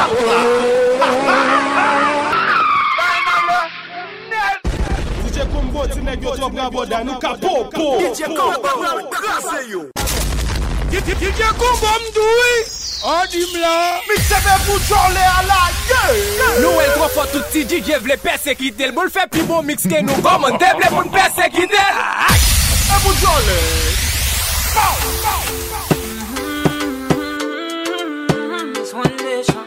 DJ Combo ti nèg yo job bravo dan nou ka popo. DJ Combo la classe yo. DJ Combo m'doui. On dit là. Mixé pour Charlie à la nous elle trop fort tout petit DJ vle persécuter le boule fait plus bon mix que nous comment devle pour nous persécuter. Et pour Charlie. This one nation.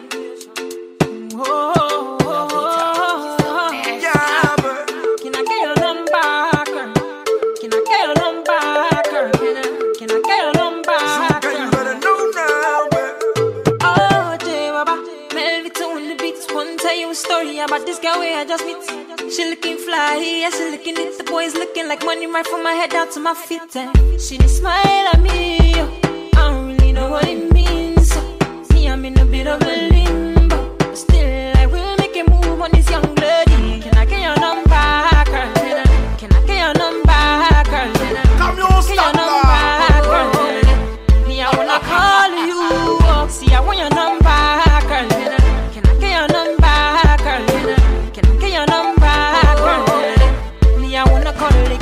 Story about this girl where I just meet. She looking fly, yeah, she looking it. The boys looking like money right from my head down to my feet. And she did smile at me. I don't really know what it means. See, I'm in a bit of a limbo, but still I will make a move on this young lady. Can I get your number, girl? Can I get your number, girl? Come on, stop girl. Me, I wanna call you. See, I want your number, girl. Can I get your number? Can I get your number, girl? Me, I wanna call it.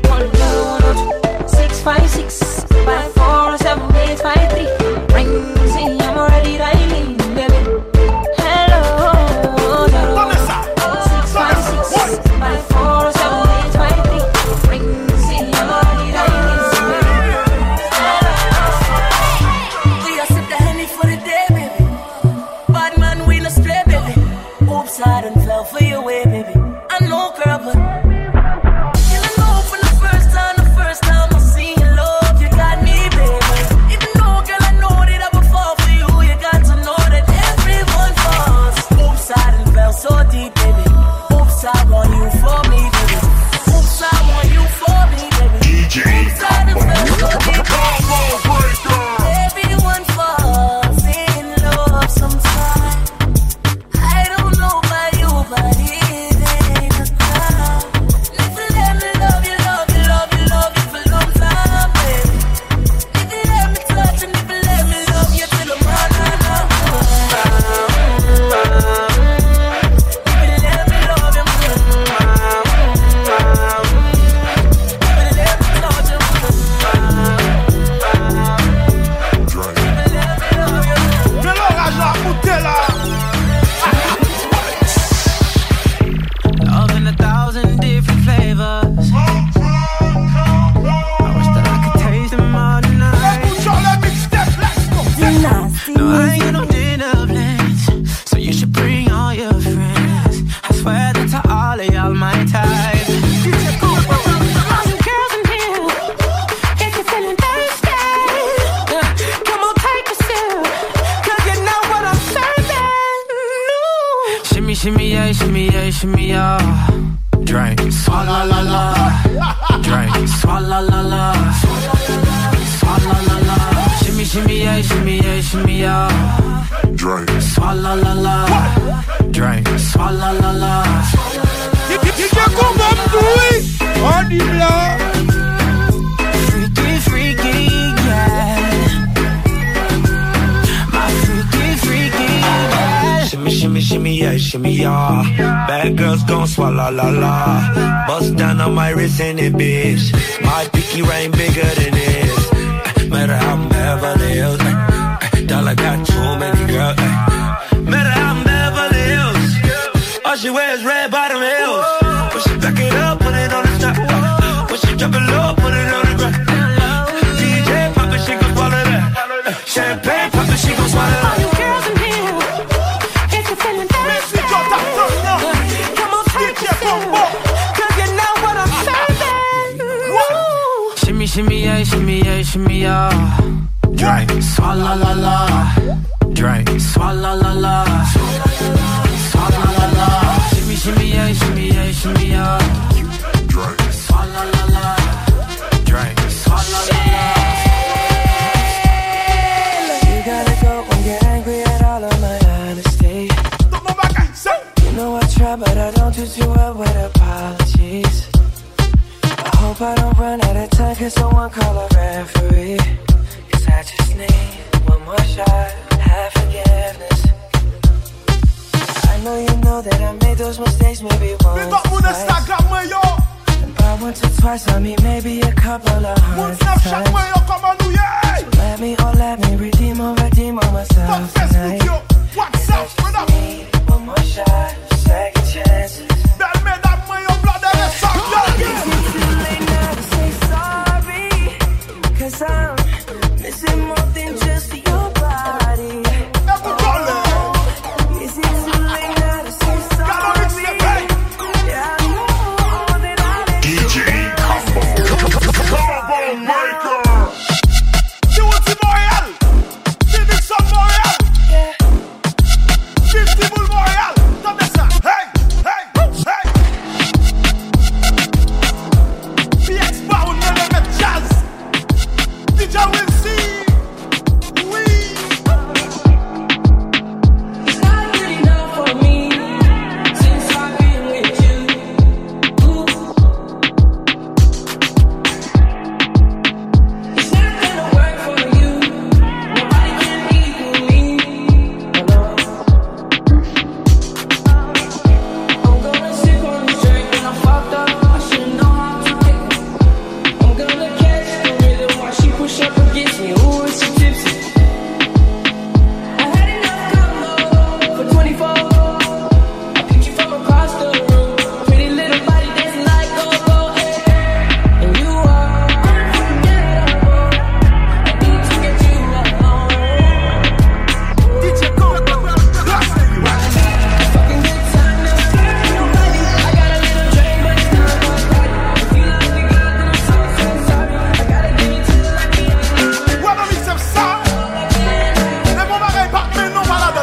656 5407 853. Ring, see, I'm already dialing, baby. Hello, 656 5407 853. Ring, see, I'm already dialing, baby. We are sip the honey for the day, baby. Bad man, we no stray, baby. Oops, I done fell for your way, baby. I know, girl, but you know for the first time I seen your love, you got me, baby. Even though, girl, I know that I would fall for you, you got to know that everyone falls. Oops, I done fell so deep, baby. Oops, I want you for me, baby. Oops, I want you for me, baby. Oops, I done fell so deep, baby. Everyone falls in love sometimes. I don't know about you, but it ain't a crime. If you let me love you for a long time, baby. If you let me touch and if you let me love you till I'm running out. If you let me love you, if you let me touch you, Love in 1,000 different flavors. I wish that I could taste them all tonight. No, I ain't got no dinner plans, so you should bring all your friends. I swear that to all of y'all my type. All you girls in here, if you're feeling thirsty, come on, take a sip, 'cause you know what I'm serving. No. Shimmy, shimmy, yeah, shimmy, yeah, shimmy, yeah. Drink, swalla la la. Drink, swalla la la. Swalla la la. Shimmy, shimmy, yeah, shimmy, yeah, shimmy, yeah. Drink. Swalla la la. Drink, swalla la la. DJ Combo m'doui. On dit là. Freaky, freaky, yeah. My freaky, yeah. Shimmy, shimmy, shimmy, yeah, shimmy, yeah. Bad girls gon' swallow la la. Bust down on my wrist in it, bitch. My pinky ring bigger than this. Matter how I'm Beverly Hills. Dollar got too many girls. Matter how I'm Beverly Hills. All she wears red bottom heels. When she back it up, put it on the top. When she drop it low, put it on the ground. DJ pop it, she gon' swallow that. Champagne pop it, she gon' swallow that. All you girls in here, if you're feeling thirsty, come on, take a sip, 'cause you know what I'm serving. No. Shimmy, shimmy, yeah, shimmy, yeah, shimmy, yeah. Drink, swalla la la. Drink, swalla la la. Swalla la la. Shimmy, shimmy, yeah, shimmy, yeah, shimmy, yeah. Drink. Swalla la la. Drink, swalla la la. You gotta go when you're angry at all of my honesty. You know I try, but I don't do too well with apologies. I hope I don't run out of time, 'cause someone call a referee. 'Cause I just need one more shot, have forgiveness. those mistakes maybe once, twice. About once or twice, I mean maybe a couple of hundred times. So let me redeem or myself tonight. What's up, brother? Need one more shot, second chances. Is it too late now to say sorry? 'Cause I'm missing more than just your body. Is it too late now to say sorry? Yeah, I know that I've been DJ Combo Maker. You want some Montreal? Give me some Montreal. yeah. 50 bull Montreal. Don't mess up. Hey, hey, hey. BX Power, none of the jazz. DJ will see. We. It's not good enough for me since I've been with you. Ooh. It's not gonna work for you. Nobody can equal me. No. I'm gonna sip on this drink when I'm fucked up. I should know how to take it. I'm gonna catch the rhythm while she push up against me. Ooh, is she tipsy? I had enough combo for 24. I picked you from across the room. Pretty little body dancing like go-go, eh. And you are unforgettable. I need to get you alone. DJ Combo. Fucking good time now. Nobody. I got a little drink, but it's not my party. If you love me good, then I'm so sorry. I gotta give it to you like me. Ouais, non, mais c'est ça. Les bons marais, pas mais non, malade.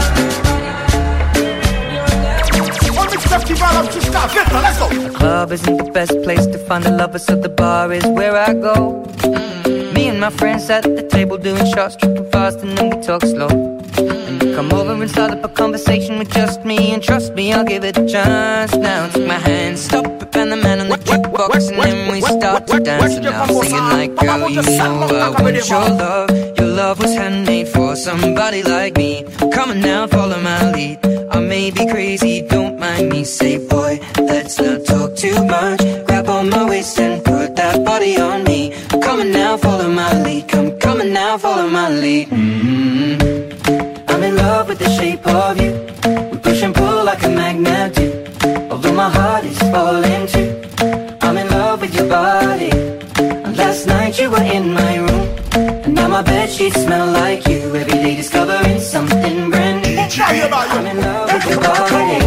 On mixe le petit balade jusqu'à 20 ans, let's go. Club isn't the best place to find the lovers, so the bar is where I go. Me and my friends at the table doing shots, tripping fast, and then we talk slow. And you come over and start up a conversation with just me, and trust me, I'll give it a chance. Now take my hand, stop it, and the man on the jukebox, and then we start to dance. And I'm singing like, girl, you know I want your love. Your love was handmade for somebody like me. Come on now, follow my lead. I may be crazy, don't mind me. Say, boy, let's not talk too much. Grab on my waist and put that body on me. Come on now, follow my lead. Come on now, follow my lead. I'm in love with the shape of you. We push and pull like a magnet do. Although my heart is falling too. I'm in love with your body. And last night you were in my room. And now my bedsheets smell like you. Every day discovering something brand new. I'm in love with your body.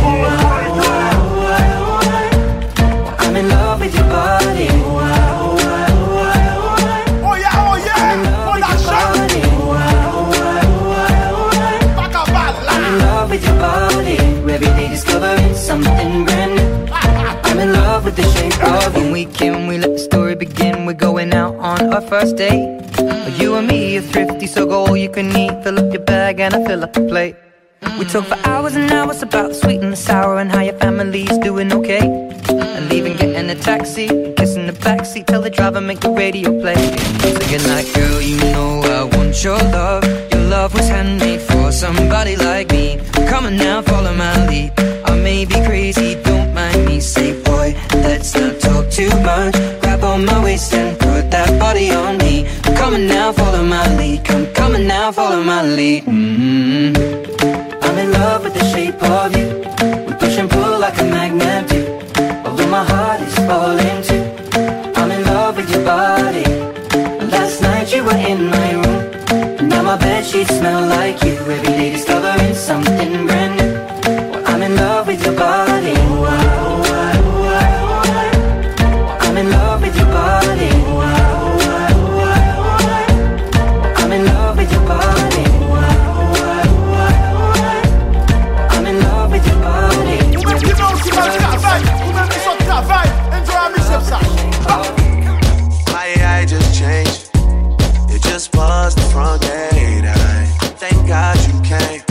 I'm in love with your body. Oh yeah, oh yeah. Oh that shot. Back up, I'm in love with your body. Every day discovering something brand new. I'm in love with the shape of you. When we came, we let the story begin. We're going out on our first date. You and me are thrifty, so go all you can eat. Fill up your bag and I fill up the plate. We talk for hours and hours about the sweet and the sour and how your family's doing okay. And leaving, getting a taxi, kissing the backseat, tell the driver make the radio play. Singing like, girl, you know I want your love. Your love was handmade for somebody like me. Come on now, follow my lead. I may be crazy, don't mind me. Say, boy, let's not talk too much. Grab on my waist and put that body on me. Come on now, follow my lead. Come on now, follow my lead. I'm in love with the shape of you. We push and pull like a magnet do. Although my heart is falling too. I'm in love with your body. Last night you were in my room. And now my bedsheets smell like you. Every day discovering something brand new. Well, I'm in love with your body. I'm in love with your body. I'm in love with your body. I'm in love with your body. My AI just changed. It just buzzed the front gate. Thank God you came.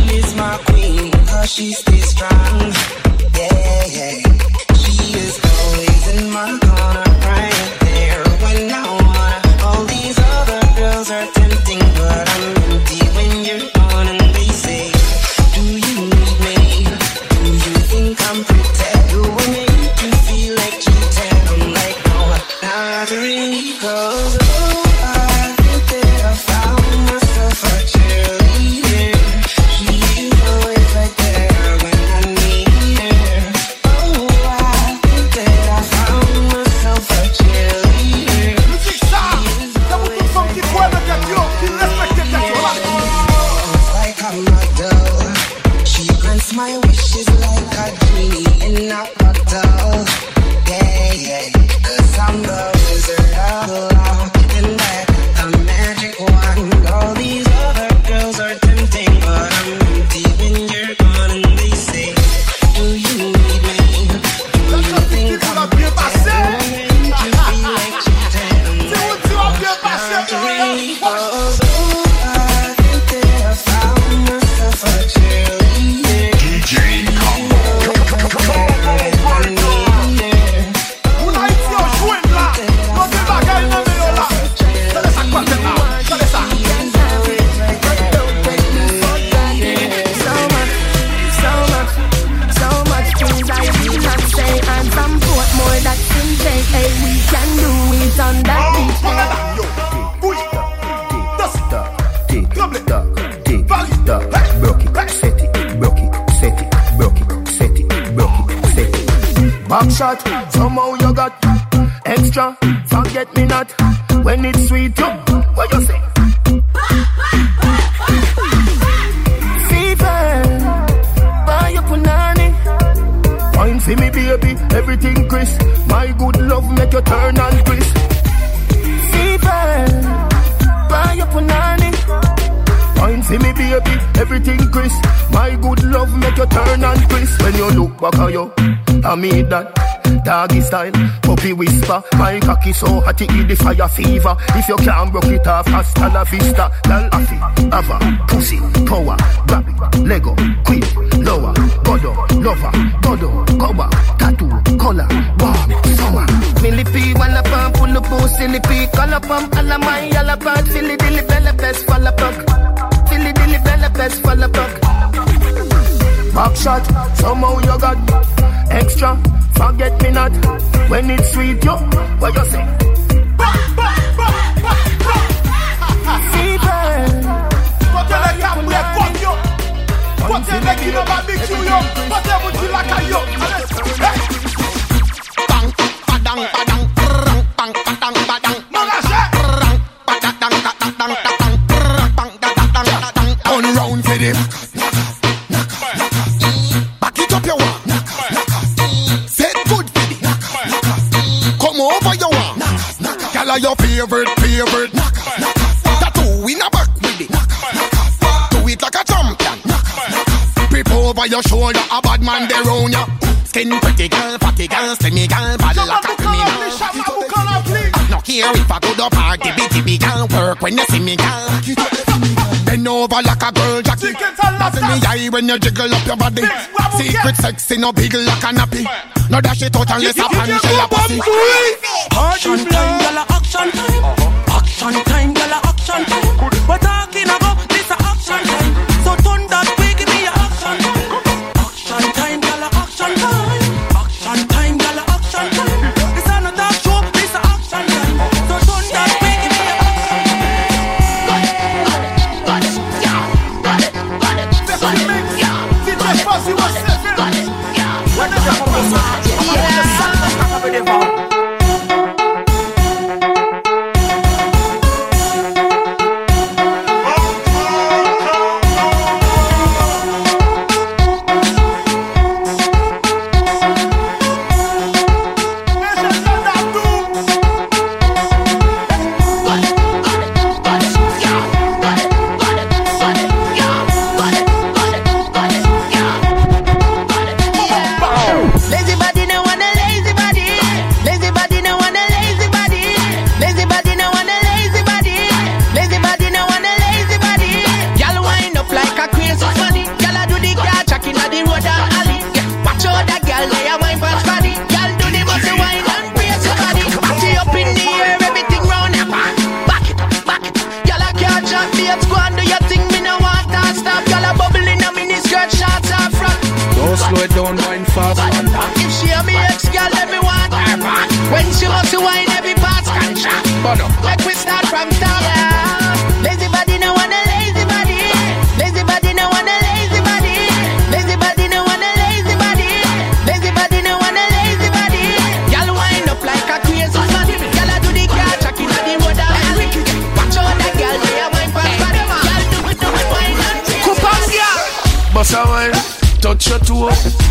is my queen, cause she stays strong. Yeah, yeah. She is always in my corner, right there when I wanna. All these other girls are tempting, but I'm empty when you're gone. And they say, do you need me? Do you think I'm pretty? Do I make you feel like cheating? I'm like, no, not really, cause I think that I found myself a cheerleader. She is always right there when I need her. Oh, I think that I found myself a cheerleader. Like I'm a doll. She grants my wishes like a genie in a bottle. Yeah, yeah. Cause I'm the wizard of love, and that the magic one. All these other girls are tempting, but I'm empty when you're gone. And they say, do you need me? Do you think I'm pretty? Do I make you feel like cheating? Back shot, somehow you got extra, forget me not. When it's sweet, you, what you say? Fever, buy your punani. Wine for me baby, everything crisp. My good love make you turn and crisp. Fever, buy your punani. Wine for me baby, everything crisp. My good love make you turn and crisp. When you look back at you, I mean that doggy style, puppy whisper. My cocky so hot it give the fire fever. If you can't broke it off, hasta la vista. Girl, affy, ava, pussy, power, grab it, Lego, quick, lower, godo, lover, godo, cover, tattoo, color, warm, summer. Millipede, wanna pump, pull up, silly pea, color pump, alla my, alla bad, silly dilly, bella best, fall apart. Silly dilly, bella best, fall apart. Back shot, somehow you got extra, forget me not. When it's sweet, yo, what you say? Fever. On round for them. Back it up your one. Set good for the. Come over your one. Girl are your favorite. Tattoo in a back with it. Do it like a champion. Grip over your shoulder, a bad man there round ya. Skin pretty girl, fatty girl, slimmy girl, bad like a criminal. No care if I go to party, bitty girl, work when you see me girl. Bend over like a girl, Jackie. Nothing me eye when you jiggle up your body. Secret sexy, no big like a nappy. No dash it out unless a pan shell a pussy. Action time, gyal, action time. Action time, gyal, action time. We're talking about this action time. So turn that way, give me a action time. Action time, gyal, action time. Action time, gyal, action time. This a not a show, this a action time. So turn that way, give me a action time. Lazy body, no want a lazy body. turn up. Like we start from top. Yeah. Lazy body no want a lazy body. Lazy body no want a lazy body. Lazy body no want a lazy body. Lazy body no want a lazy body. Y'all wind up like a crazy man. Y'all a do the car track in the road. Watch out that girl, they a wine fast body. Y'all do it wine and change. Coupons, yeah. Bossa wine, touch your toe.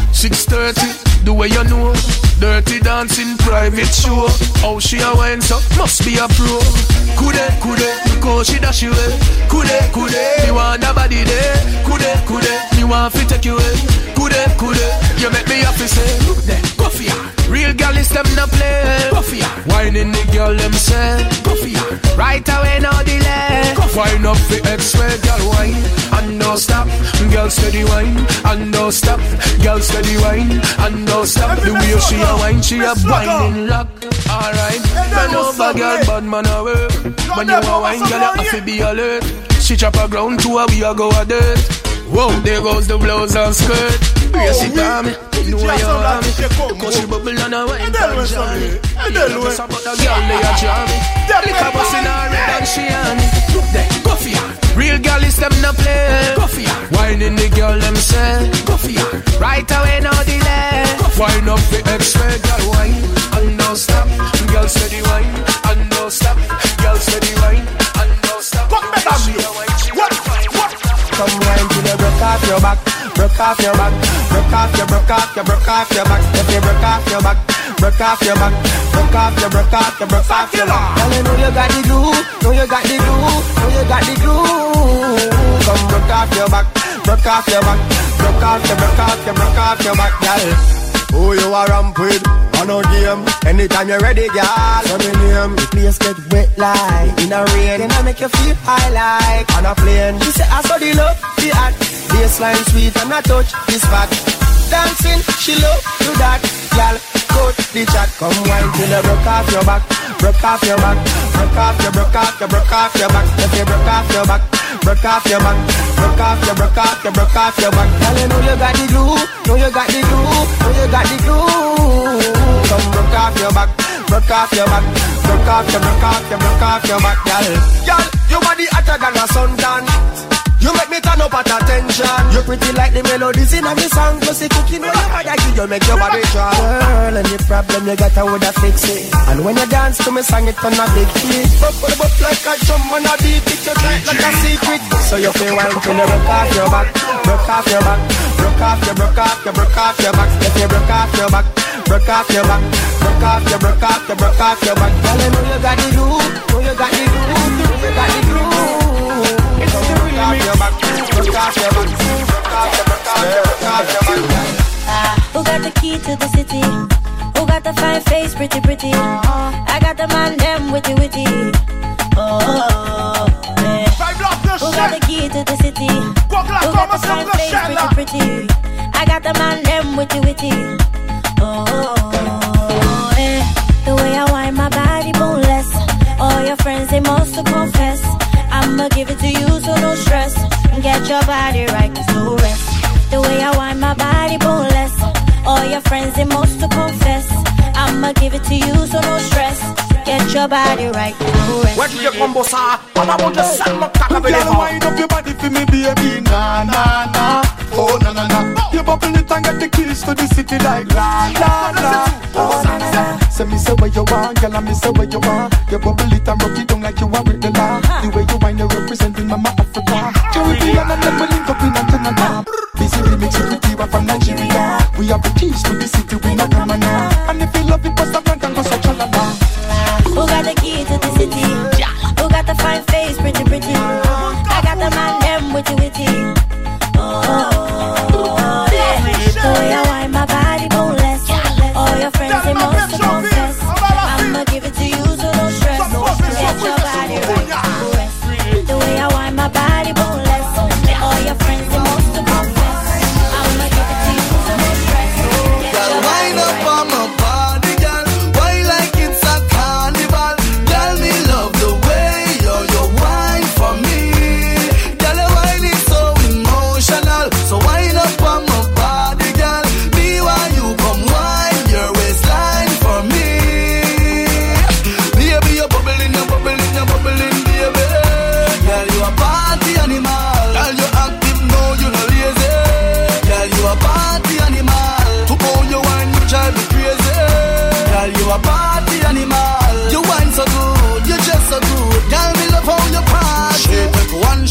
6:30, the way you know. Dirty dancing private show. How she a wine so must be a pro. Kude, look how she dash you away. Kude, you want a body there. Kude, you want to take you away. Kude, you make me happy say. Look there, go for ya. Real girl is them no play. Go for ya. Whining the girl them say. Go for ya. Right away no delay. Wine up the X-ray, girl wine and no stop. Girl steady wine and no stop. Girl steady wine and no stop. The way she a wine, she a whining lock. Alright, bend over girl, bad man a work. When you a wine, girl, you have to be alert. She chop a ground to a we a go a dirt. Whoa, there goes the blouse and skirt. Yes, it on me. You know you want me. Cause she bubble and a wine and jam. Just about the girl, they a jam me. Lick a bus in her red and she on me. Look there, go for ya. Real girl is them no play. Go for ya. Whining the girl them say. Go for ya. Right away no delay. Wine up the X-ray, girl wine and no stop. Girl steady wine and no stop. Girl steady wine and no stop. What better me? What? Come wine till you broke off your back. Broke off your back. Broke off your back. If you broke off your back. Broke off your back. Broke off your back. Girl, you know you got the glue. Know you got the glue. Know you got the glue. Come broke off your back. Broke off your back. Broke off your back, girl. Who you are ramp with? On no game. Anytime you're ready, girl. So me name. The place get wet like in a rain. Then I make you feel high like on a plane. She say I saw the love, the act. Baseline sweet and I touch the spot. Dancing, she love to that. Girl, coach the chat. Come wine till you broke off your back. Broke off your back. Broke off your back. If you broke off your back. Broke off your back. Broke off your back. Girl, you know you got the glue. Know you got the glue. Know you got the glue. Come broke off your back. Broke off your back. Broke off your back, girl. Girl, your body hotter than a suntan. You make me turn up at attention. You pretty like the melodies in a me song. Plus the cooking when you body you make your body strong. Girl, any problem you got I woulda fix it. And when you dance to me song it on a big hit. But like a drum on a beat, it you tight like a secret. So you feel wine till you broke off your back. Broke off your back. Broke off your back. If you broke off your back. Broke off your back. Broke off your back. Girl, you know you got the glue. Know you got the glue. Know you got the glue. Who got the key to the city? Who got the fine face, pretty? I got the man, them witty. Oh, yeah. Who got the key to the city? Who got the fine face, pretty? I got the man, them witty. Oh, yeah. The way I wind my body boneless. All your friends, they must confess. I'ma give it to you, so no stress. Get your body right, cause no rest. The way I wind my body boneless. All your friends, they must confess. I'ma give it to you, so no stress. Get your body right, no rest. Where do you come, bossa? I'm about to send my cock up in the mouth. Wind up your body for me, baby. Na. Oh, na. You bubble it and get the keys to the city like la. Oh, na. Say me say what you want, girl, and me say what you want. You bubble it and rock it down like you are with the law. The way you wind, you representing Mama Africa. Caribbean and then we link up in Antenna. Busy remix with Tiwa from Nigeria. We have the keys to the city, we not come now. And if you love it, bust a blank and go so chalala. Who got the key to the city? Who got the fine face, pretty? I got the man, them witty. Oh, yeah. The way I wind my body boneless. All your friends, they must confess. I'ma give it to you, so no stress. Get your body right, no rest. The way I wind my body boneless. All your friends, they must confess. I'ma give it to you, so no stress. Get your body right. Wind up on my body, girl.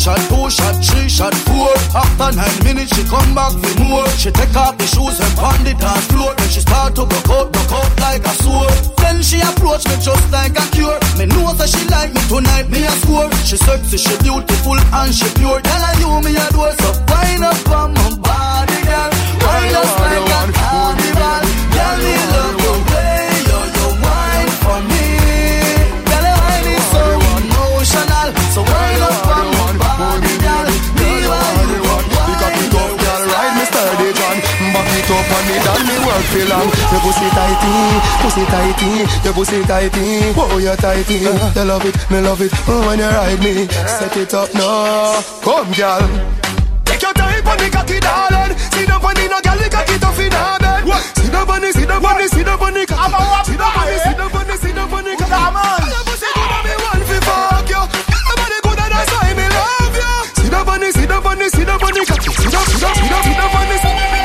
shot, 2 shot, 3 shot, 4. After 9 minutes, she come back for more. She take off the shoes and pound it on floor. Then she start to broke out like a sword. Then she approach me just like a cure. Me know that she like me tonight, me a score. She sexy, she beautiful and she pure. Tell her you me a door, so wind up on my body, girl. Wind up like a carnival. Girl, me love the way you wine for me. Girl, your wine is so emotional. So wind up on my body, girl. Me want you, pick up it up, girl, ride me sturdy, John. Back it up on me, done me work feel long. Your pussy tighty, your pussy tighty. Oh, you tighty, you love it, me love it. Oh, when you ride me, set it up now. Come, girl. Take your time on the cocky, darling. Sit up on the no girl, the cocky tough in her bed. Sit up on the, sit up on the, sit up on the cocky. Sit up on the, sit up on the, sit up on the cocky. Come on. Your pussy good and me want to fuck you. Your body good and that's why me love you. Sit up on the, sit up on the, sit up on the cocky. Sit up, sit up, sit up, sit up on the.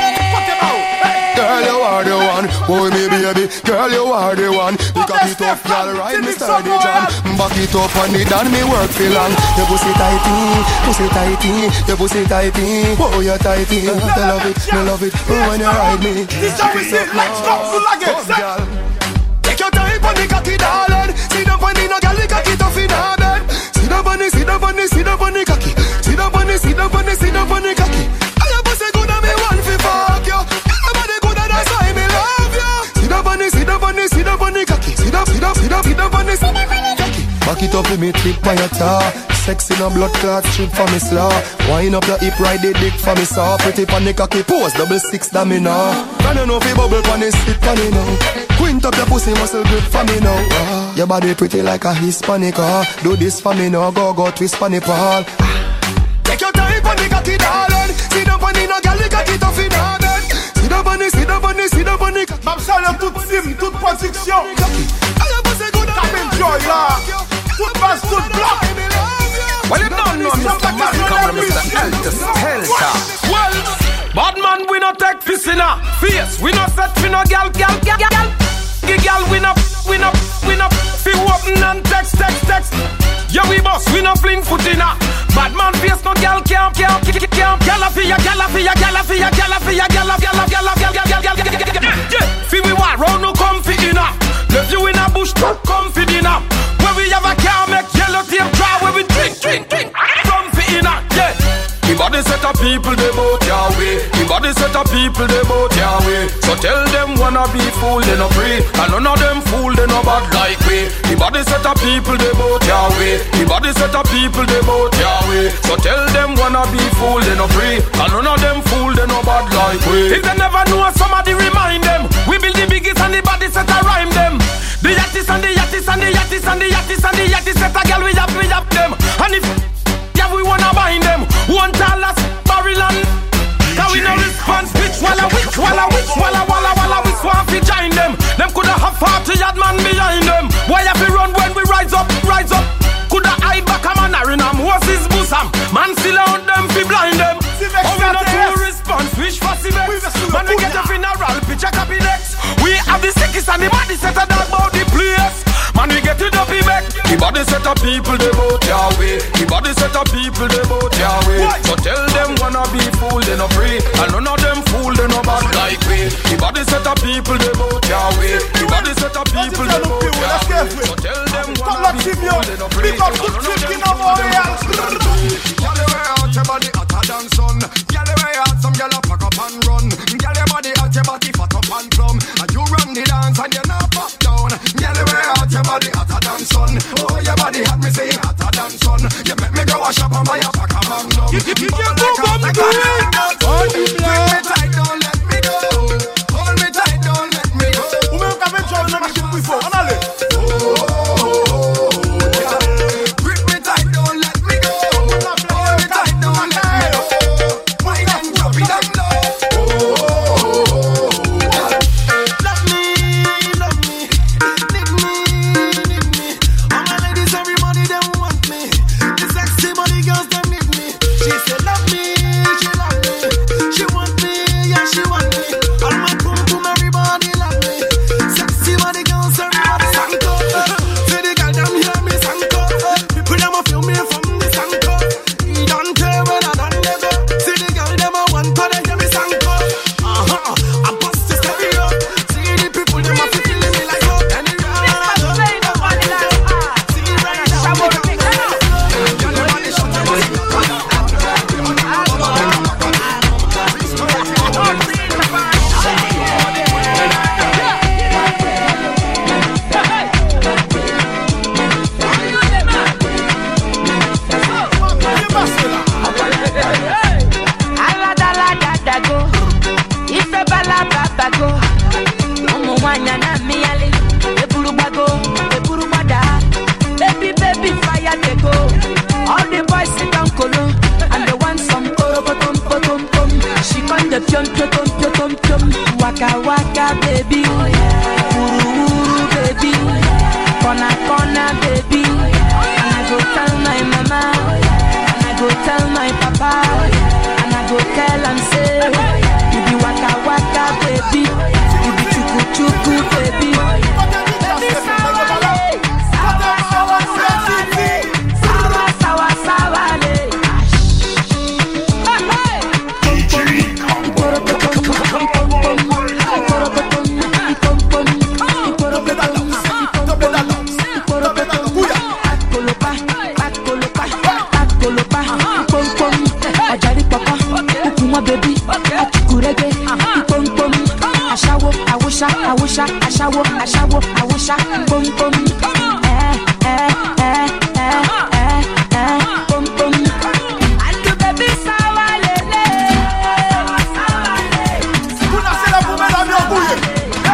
Girl, you are the one, boy me baby. Girl, you are the one. Pick up it up, girl, ride me sturdy, John. Back it up on it, and me work feel long. Your pussy tighty, your pussy tighty. Oh, you tighty, you love it, me love it. Oh, when you ride me, this how we see it, like stop, full again, girl. Take your time on the cocky, darling. Sit up on the no girl, the cocky tough in her bed. Sit up on the, sit up on the, sit up on the cocky. Sit up on the, sit up on the, sit up on the cocky. And your pussy good and me want to fuck you. That's why me love you. Sit up on the, sit up on the, sit up on the cocky. Sit up, sit up, sit up, sit up on the cocky. Back it up with me, tip on your tar. Sex in a blood clot, strip for me slaw. Wind up your hip, ride the dick for me saw. Pretty pon the cocky, pose, 6 that me now. Can you know if you bubble pon the sit pon it now. Quint up your pussy muscle grip for me now. Your body pretty like a Hispanic. Do this for me now, go twist pon the ball. Take your time pon the cocky, darling. Sit up on the no girl, the cocky tough in her bed. Sit up on the, sit up on the, sit up on the cocky. Mam salue toute sim, toute position. T'as enjoy là. Toute base, toute bloc. Well, you don't know Mr. Malcolm, Mr. Helter. Well, bad man, we no take piss in a face. We no set for no gal. Gal, we no, fi open and text. Yeah, we boss, we no fling foot in a. Bad man face no gal can't. Gala fi ya. Fi we want round no come fi dinner. Left you in a bush, come fi dinner. Where we have a car make yellow tape dry. Where we drink, come fi dinner. Yeah. The body set of people they both your way. The body set of people they both your way. So tell them wanna be fool they no free. And none of them fool they no bad like we. The body set of people they both your way. The body set of people they both your way. So tell them wanna be fool they no free. And none of them fool they no bad like we. If they never know somebody remind them. We build the biggest and the body set a rhyme them. The yattis and the yattis and the yattis and the yattis and the yattis set a girl we up them. And if yeah, we wanna bind them. One $1 barrel and cause we no response. Which walla we swap fi join them. Them coulda have 40 yard man behind them. Why have we run when we rise up? Coulda hide back a man or in a Moses bosom. Man still out them fi blind them. Oh, we no do response. Wish for Civex. Man we get a funeral picture copy next. We have the sickest and the body set a dog about the place. Man we get it up back. The body set of people they both your way. The body set of people they both your way. So tell them wanna be fool they no free. And none of them fool they no bad like we. The body set of people they both your way. The body set of people they both your way. So tell them wanna be fool they no free. And none of them fool they no bad like we. Girl, you wear out your body hotter than sun. Girl, you wear out some girl pack up and run. Girl, your body out your body fat up and plumb. And you run the dance and you not pop down. Girl, you wear out your body hotter than sun. Oh, your body hot me say hotter than sun. You make me go a shop and buy a pack of Magnum. You can't go bum to it. Hold me tight, don't let me go. Hold me tight, don't let me go. Waka waka baby, uru uru baby, corner corner baby. And I go tell my mama, and I go tell my papa, and I go tell and say, you be waka waka baby, you be chuku chuku baby. Baby sawale, sawa sawa sawale, sawa sawa sawale. I wish I boom boom boom boom. And the baby sawa lele. Kuna sela kumela myokuye.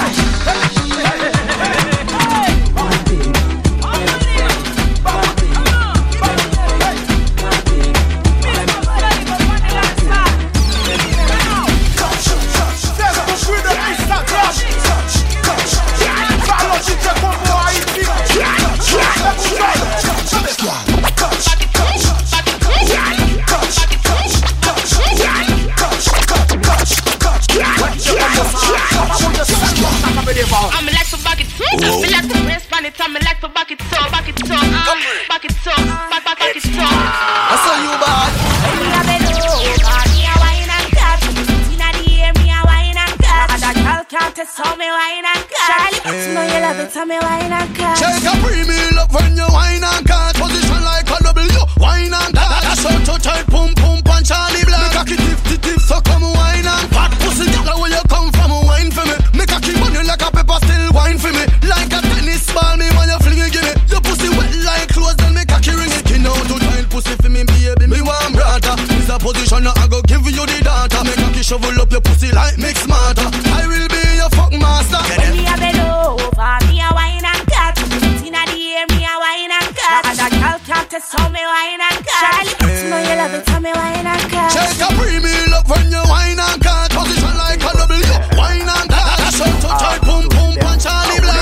I'm like to back it, me like to press on it, I'm like to back it so, back it so, back it so, back it so. I saw you bad. Me a bed over, me a wine and cut. Inna the air, me a wine and cut. And that girl can't test how me wine and cut. Charlie, you know you love it, how me wine and cut. Shake a premium up when you wine and cut. Position like a W, wine and cut. That's how to tight, pum pum punch Charlie Black. Make a kid tip, so come wine and cut. Pussy, girl, where you come from, wine for me. Make a keep money like a pepper, still wine for me. Like a tennis ball, me when you fling it, give me. Your pussy wet like clothes, then make a key ring it. Skin out to tight pussy for me, baby, me want brother. This a position, I go give you the data. Make a key shovel up your pussy like mix smarter. I will be your fuck master. Me a bed over, me a wine and cut. Inna the air, me a wine and cut. And that girl can't test how me wine and cut. Charlie, you know you love it, how me wine and cut. Shake a premium up when you wine and cut. Position like a W, wine and cut. That's how to tight, pum pum punch Charlie Black.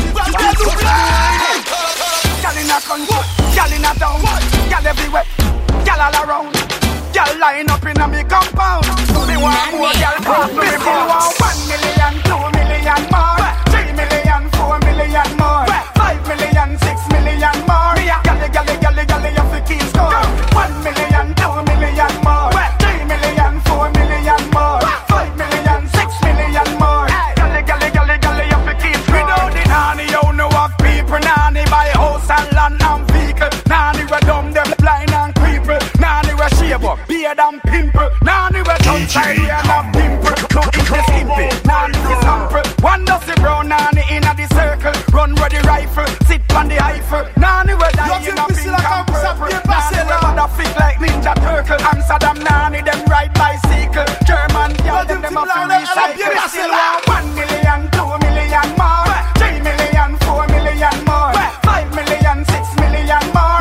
Girl in a country, girl in a town, girl everywhere, girl all around. Girl line up in a me compound. Me want more girl past me. Me want 1 million, 2 million more, 3 million, 4 million more, 5 million, 6 million more. Girl, you fi keep score. 1 million, 2 million more, 3 million, 4 million more, 5 million, 6 million more. Girl, you fi keep score. Without the nanny, you know of people. Nanny buy house and land and vehicle. Nanny we dumb them blind and cripple. Nanny we shave up, beard and pimple. Nanny we touch side and a pimple. No it's the simple, nanny the sample. One dusty brown nanny in a the circle. Run with the rifle, sit on the rifle. Nanny we die in a pink and purple. Nanny we mother fit like Ninja Turtle. Amsterdam nanny them ride bicycle. German girl them a fi recycle. We still want 1 million, 2 million more, 3 million, 4 million more, 5 million, 6 million more.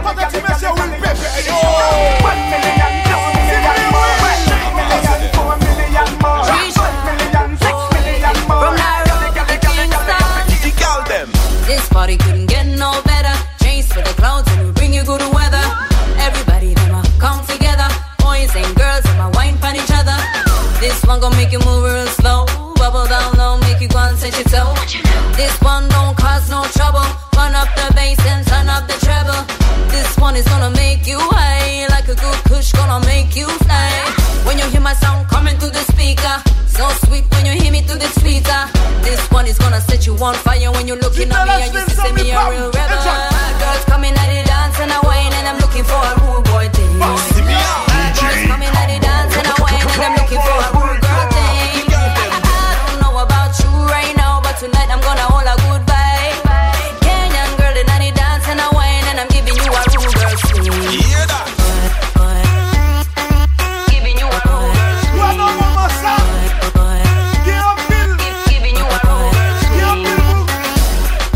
1 million, 2 million more, 3 million, 4 million more, 5 million, 6 million more. From Nairobi to Kingston, this party couldn't get no better. Chase for the clouds and we bring you good weather. Everybody them come together, boys and girls them wine pon each other. This one gon' make you move real slow. Bubble down low, make you go and set your toe. This one don't cause no trouble. Run up the bass and turn up the treble. This one is gonna make you high. Like a good push, gonna make you fly. When you hear my sound coming through the speaker, so sweet when you hear me through the speaker. This one is gonna set you on fire. When you're looking at me and you see me a real rebel. Girls coming at the dance and I wine and I'm looking for a rude boy thing. Girls coming at the dance and I wine and I'm looking for a rude girl thing. I don't know about you right now, but tonight I'm gonna hold a good vibe. Kenyan girl in the dance and I wine and I'm giving you a rude girl thing. Hear that? Giving you a rude girl thing. Giving you a rude girl thing.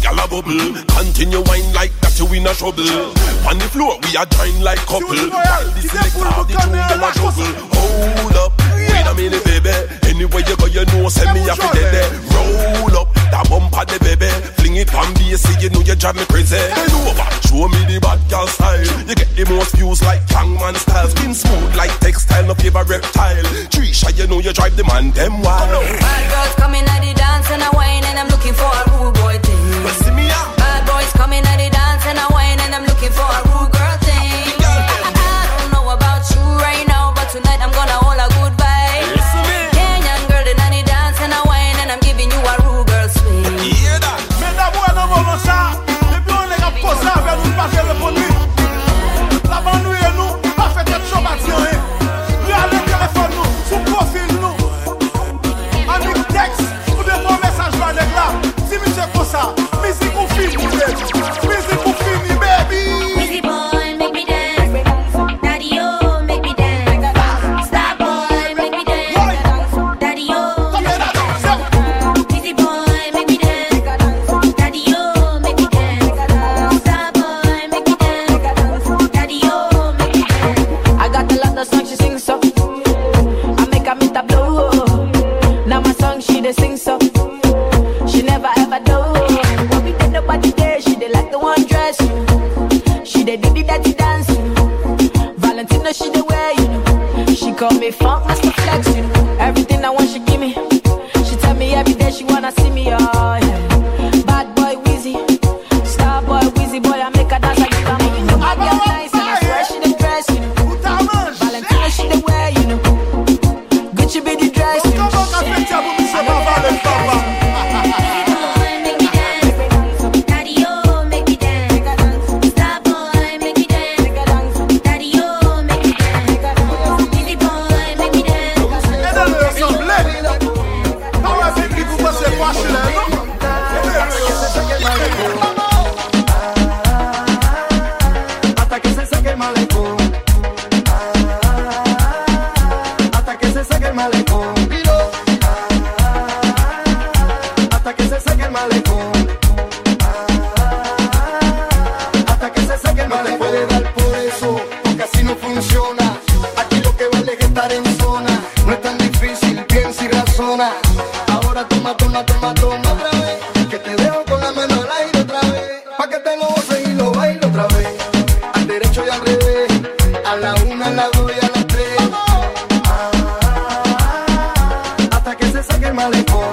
gyal a bubble. Continue wine like that you in a trouble. On the floor we a join like couple. While the selector the tune them a juggle. Hold up, wait a minute baby. Anywhere you go you know send me a fi dead. Roll up, that bumper the baby. Fling it on bass, you know you drive me crazy. Bend over, show me the bad girl style. You get the most views like Gangman style. Skin smooth like textile, no favorite reptile. Trisha, you know you drive the man them wild. Bad girls coming at the dance and a wine, and I'm looking for a rude boy thing. See me out. Bad boys coming at the dance and a wine, and I'm looking for a rude girl thing. I don't know about you right now, but tonight I'm gonna hold a good vibe. Kenyan girl in the dance and a wine, and I'm giving you a rude girl swing. Yeah, that. Mais d'abord, on va voir ça. Depuis on est comme posé avec nous, pas faire le produit. La bande nous et nous, pas fait quelque chose à dire. Nous allons téléphone nous, sous profil nous. En nous texte, ou de mon message par les là. Si monsieur comme ça, musique ou film, musique ou film, baby. Busy boy, make me dance. Daddy, oh, make me dance. Star boy, make me dance. Daddy, oh, make me dance. Busy boy, make me dance. Daddy, oh, make me dance. Star boy, make me dance. Daddy, oh, make me dance. I got a lot of songs she sing so. I make her meet a blow. Now my song she dey sing so. She never ever do. When we did nobody there, she dey like the one dress. She dey do the dirty dance. Valentino she dey wear, you know. She call me funk master flex, you know. Everything I want she give me. She tell me every day she wanna see me, oh yeah. Bad boy Weezy, star boy Weezy boy, I make her dance like you. You know my girl nice and I swear she dey dress, you know. Valentino she dey wear, you know. Gucci be the dress, you know. Daddy, oh, make me dance. Star boy, make me dance. Daddy, oh, make me dance. Busy boy, make me dance. Hasta que se saque el malecón. Hasta que se saque el malecón. Hasta que se saque el malecón. Hasta que se saque el malecón. Puede dar por eso, porque así no funciona. Aquí lo que vale es estar en zona. No es tan difícil, piensa y razona. Ahora toma, toma, toma, toma otra vez. Que te dejo con la mano al aire otra vez. Pa' que te lo goce y lo baile otra vez. Al derecho y al revés. A la una, a la dos y a las tres. Hasta que se saque el malecón.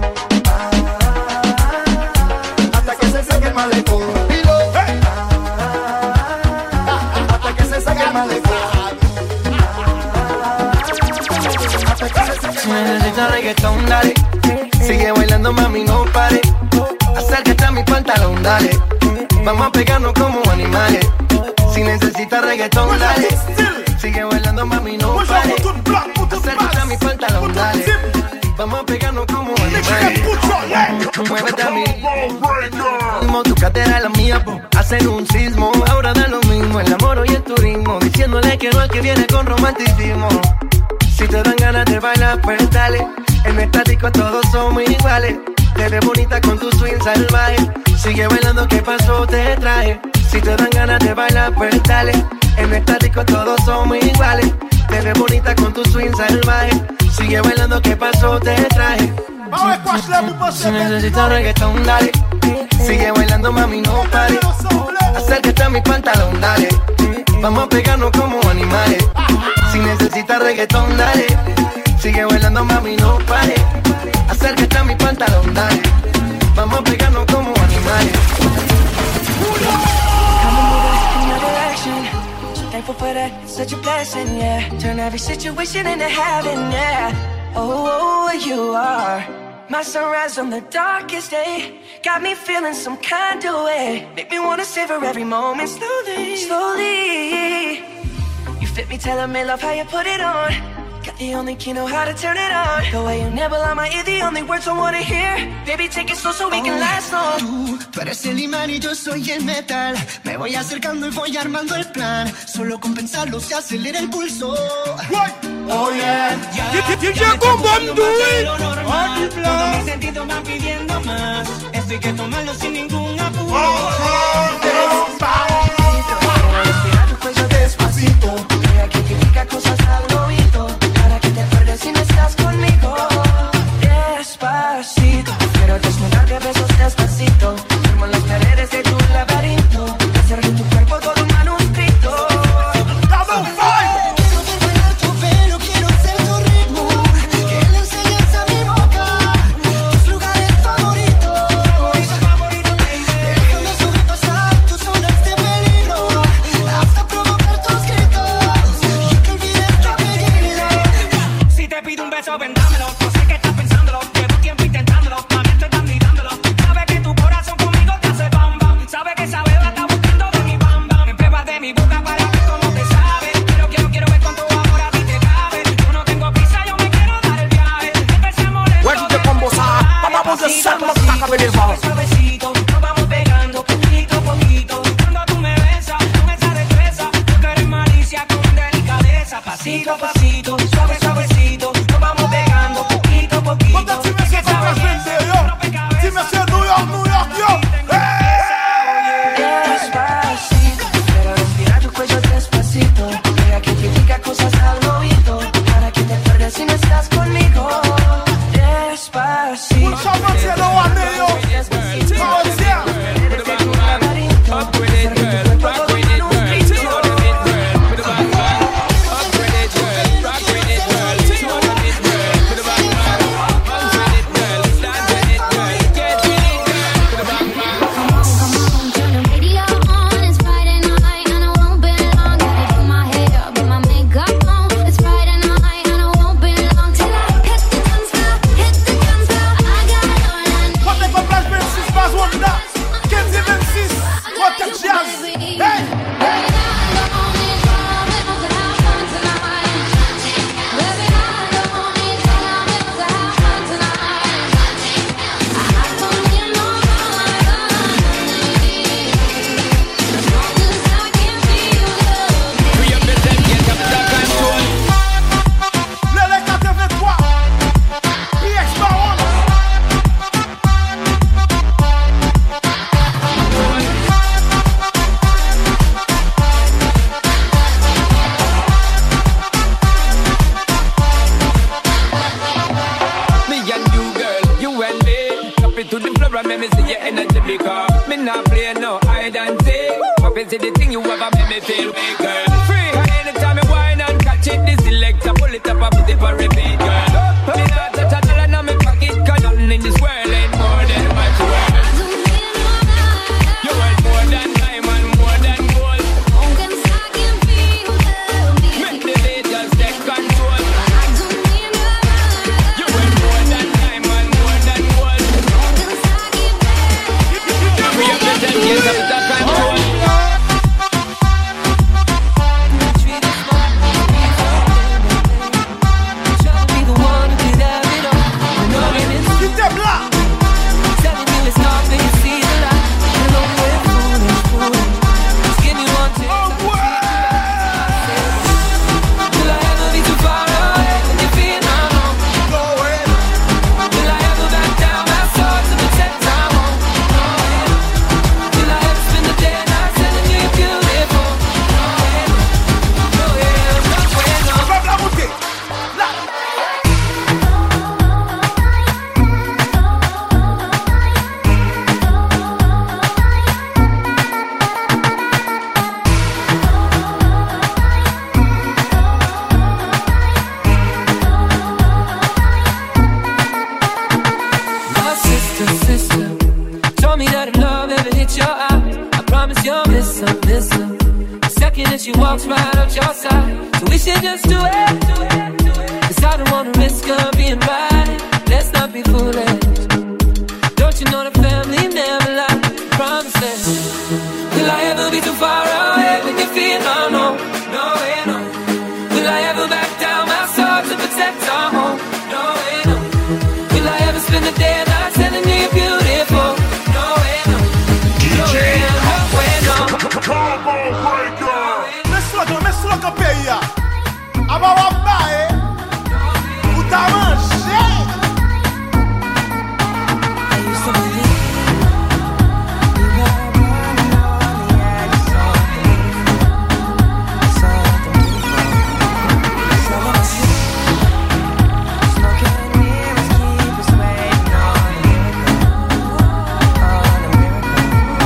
Hasta que se saque el malecón. Hasta que se saque el malecón. Si necesitas reggaetón, dale. Sigue bailando, mami, no pare. Acércate a mi pantalón, dale. Vamos a pegarnos como animales. Si necesitas reggaetón, dale. Sigue bailando, mami, no pare. Acércate a mi pantalón, dale. Vamos a pegarnos como animales. Muévete a mí. Tu cadera es la mía, po. Hacen un sismo. Ahora da lo mismo, el amor y el turismo. Diciéndole que no al que viene con romanticismo. Si te dan ganas de bailar, pues dale. En el estático todos somos iguales. Te ves bonita con tu swing salvaje. Sigue bailando, ¿qué pasó? Te traje. Si te dan ganas de bailar, pues dale. En el estático todos somos iguales. Te ves bonita con tu swing salvaje. Sigue bailando, ¿qué pasó? Te traje. Si necesitas reggaetón, dale. Sigue bailando, mami, no pare. Acércate a mi pantalón, dale. Vamos a pegarnos como animales. Si necesitas reggaetón, dale. Sigue bailando, mami, no pare. Acércate a mi pantalón, dale. Vamos a pegarnos como animales. Thankful for that, such a blessing, yeah. Turn every situation into heaven, yeah. Oh, you are my sunrise on the darkest day. Got me feeling some kind of way. Make me wanna savor every moment slowly, slowly. You fit me, telling me love how you put it on. Got the only key, know how to turn it on. The way you nibble on my ear, the only words I wanna hear. Baby, take it slow so we can last long. Tú eres el imán y yo soy el metal. Me voy acercando y voy armando el plan. Solo con pensarlo se acelera el pulso. Oh yeah. Todos mis sentidos van pidiendo más. Esto hay que tomarlo sin ningún apuro. Respira tu cuello despacito. Deja que te diga cosas al oído. Para que te pierdas si no estás conmigo. Despacito. Quiero desnudarte a besos despacito. Firmo las paredes de tu laberinto. Hacer de tu cuerpo todo un manuscrito. Vendámelo, no sé qué estás pensándolo. Llevo tiempo intentándolo, mami, estoy tan mirándolo. Sabe que tu corazón conmigo te hace bam bam. Sabe que esa beba está buscando de mi bam bam. Me pruebas de mi boca para ver cómo te sabe. Quiero ver con tu amor a ti te cabe. Yo no tengo prisa, yo me quiero dar el viaje. Empecemos lento. Where did you come, boss? Vamos a hacer más caca, Suavecito, nos vamos pegando poquito a poquito. Cuando tú me besas con esa destreza, tú eres malicia con delicadeza. Pasito a pasito, suave, suavecito. she walks right up your side. So we should just do it. Cause I don't wanna risk her being right. Let's not be foolish. Don't you know the family never lie? Promises. Will I ever be too far away with your feet? No, no, no way, no. Will I ever back down my sword to the Me slugger pay ya. Aba wabaye. Uta manje. I used to believe we were running on the edge of something beautiful. Smoking mirrors keep us waiting on a miracle. On a miracle.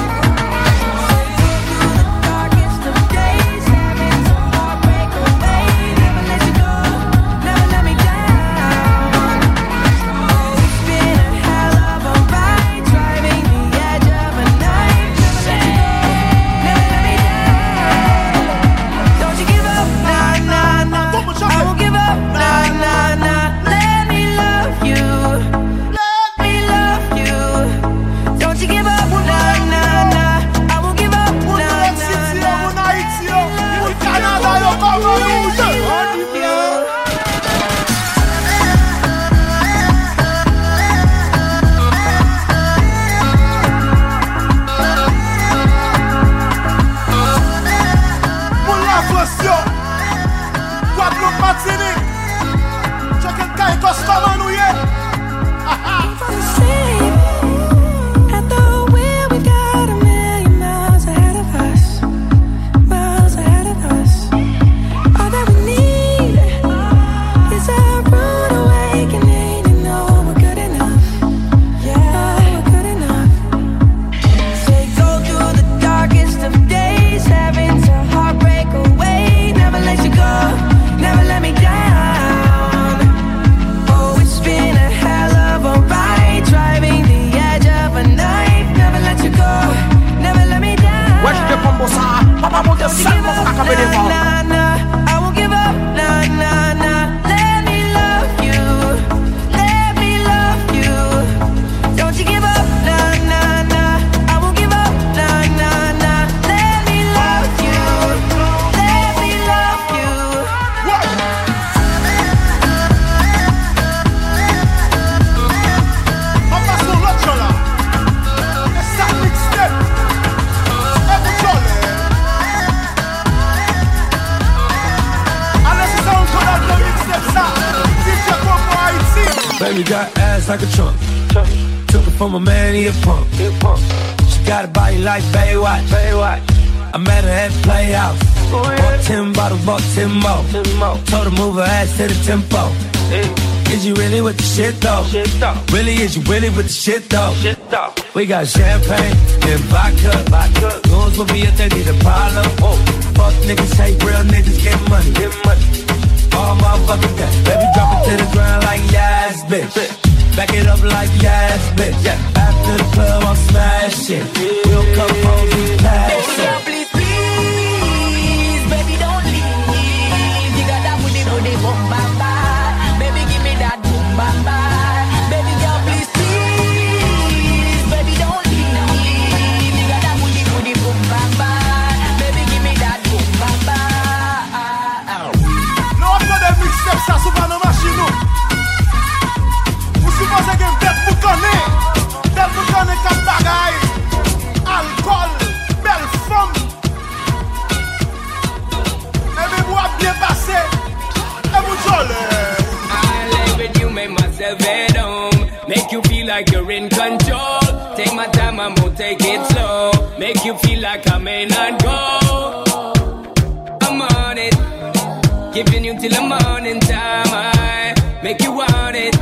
Through the darkest of days, having some heartbreak away. Never let you go, never let me down. Oh, it's been a hell of a ride, driving the edge of a knife. Never let you go, never let me down. Don't you give up, nah, nah, nah. I won't give up, nah, nah, nah. Let me love you, let me love you. Don't you give up, nah, nah, nah. I won't give up, nah, nah, Guadeloupe, Martinique. Chacun caille comme nous y est. At the wheel, we got a million miles ahead of us. Miles ahead of us. All that we need is a rude awakening. You know we're good enough. Yeah, we're good enough. Say go through the darkest of days, having to heartbreak away. Never let you go, never let me down. Oh, it's been a hell of a ride, driving the edge of a knife. Never let you go, never let me down. Wesh de pombo sa, papa monte sal mo akabe de vent. Nah, nah, I won't give up, nah, nah, nah. Let me love you, let me love you. Don't you give up, nah, nah, nah. I won't give up, nah, nah, nah. Let me love you, let me love you. On passe au lot là. Et ça mixtape. Et vous jolez. Allez, c'est ça encore dans le mixtape ça. DJ Coco Haïti. Baby got ass like a trunk. Took it from a man, he a punk. She got a body like Baywatch. I met her at the Playhouse. Bought 10 bottles, bought 10 more. Told her move her ass to the tempo. Is you really with the shit though? Really, is you really with the shit though? We got champagne and vodka. Goons will be if they need a problem. Fuck niggas, hate real niggas, get money. All motherfucking day. Baby, drop it to the ground like yes, bitch. Back it up like yes, bitch. After the club, I'm smashing. We'll come home, we pass it. Please, please, baby, don't leave. You got that booty, boom, bam, bam. Baby, give me that boom, bam, bam. Baby girl, please, please, baby, don't leave. You got that booty, boom, bam, bam. Baby, give me that boom, bam, bam. Non, on des mixtapes ça souvent dans machine nous. Vous supposez que bête vous connaît. Bête vous connaît comme bagaille. Alcool, belle femme. Et bien vous avez bien passé. Et vous jolez. I lay with you, make myself at home. Make you feel like you're in control. Take my time, I'm gonna take it slow. Make you feel like I may not go. I'm on it. Giving you till the morning time. I make you want it.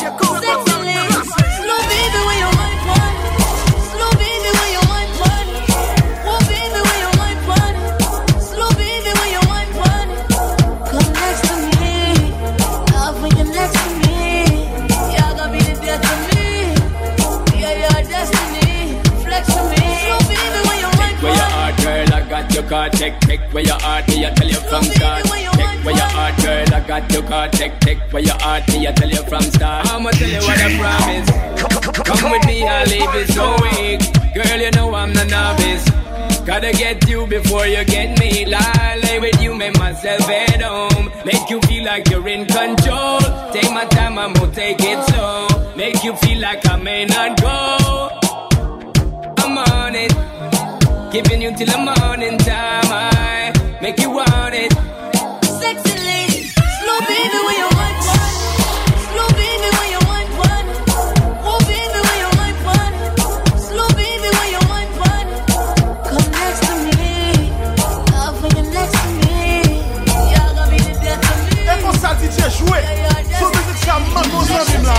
Slow baby, when you want fun. Slow baby, when you want fun. Oh baby, when you want fun. Slow baby, when you want fun. Come next to me. Love when you're next to me. You're gonna be the death of me. Yeah, your destiny. Flex to me. Slow baby, when you want Where your heart, girl, I got your car. Check where your heart, me, I tell you from start. Check where your heart, girl, I got your car. Check where your heart, me, I tell you from start. I'ma tell you what I promise. Come with me, I'll leave it so weak. Girl, you know I'm the novice. Gotta get you before you get me. Lay with you, make myself at home. Make you feel like you're in control. Take my time, I'm gonna take it slow. Make you feel like I may not go. I'm on it. Giving you till the morning time, I make you want it. Sexy lady, slow baby when you want one. Slow baby when you want one. Oh baby when you want one. Slow baby when you want one. Come next to me, love when you're next to me. You're gonna be the death of me. Et pour ça, DJ joué. Son musique, ça m'a posé en là.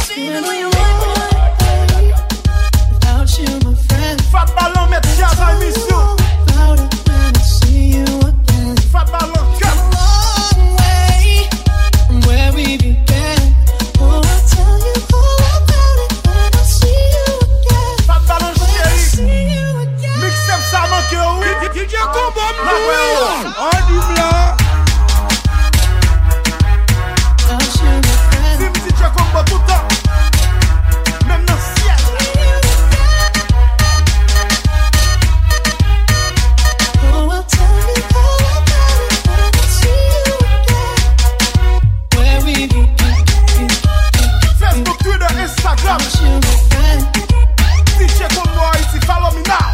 Without you, my friend. Fat Ballon, met jazz à émission. Without it, when I see you again. Fat Ballon, come. A long way from where we began. Oh, I'll tell you all about it when I see you again. Fat Ballon, chérie. Mixtape, ça manque, oui. DJ Combo, on dit là. DJ Combo tout le temps. Même dans le ciel. Oh, I'll tell you all about it when I see you again. Where we began. Facebook, Twitter, Instagram. DJ Combo ici, follow me now.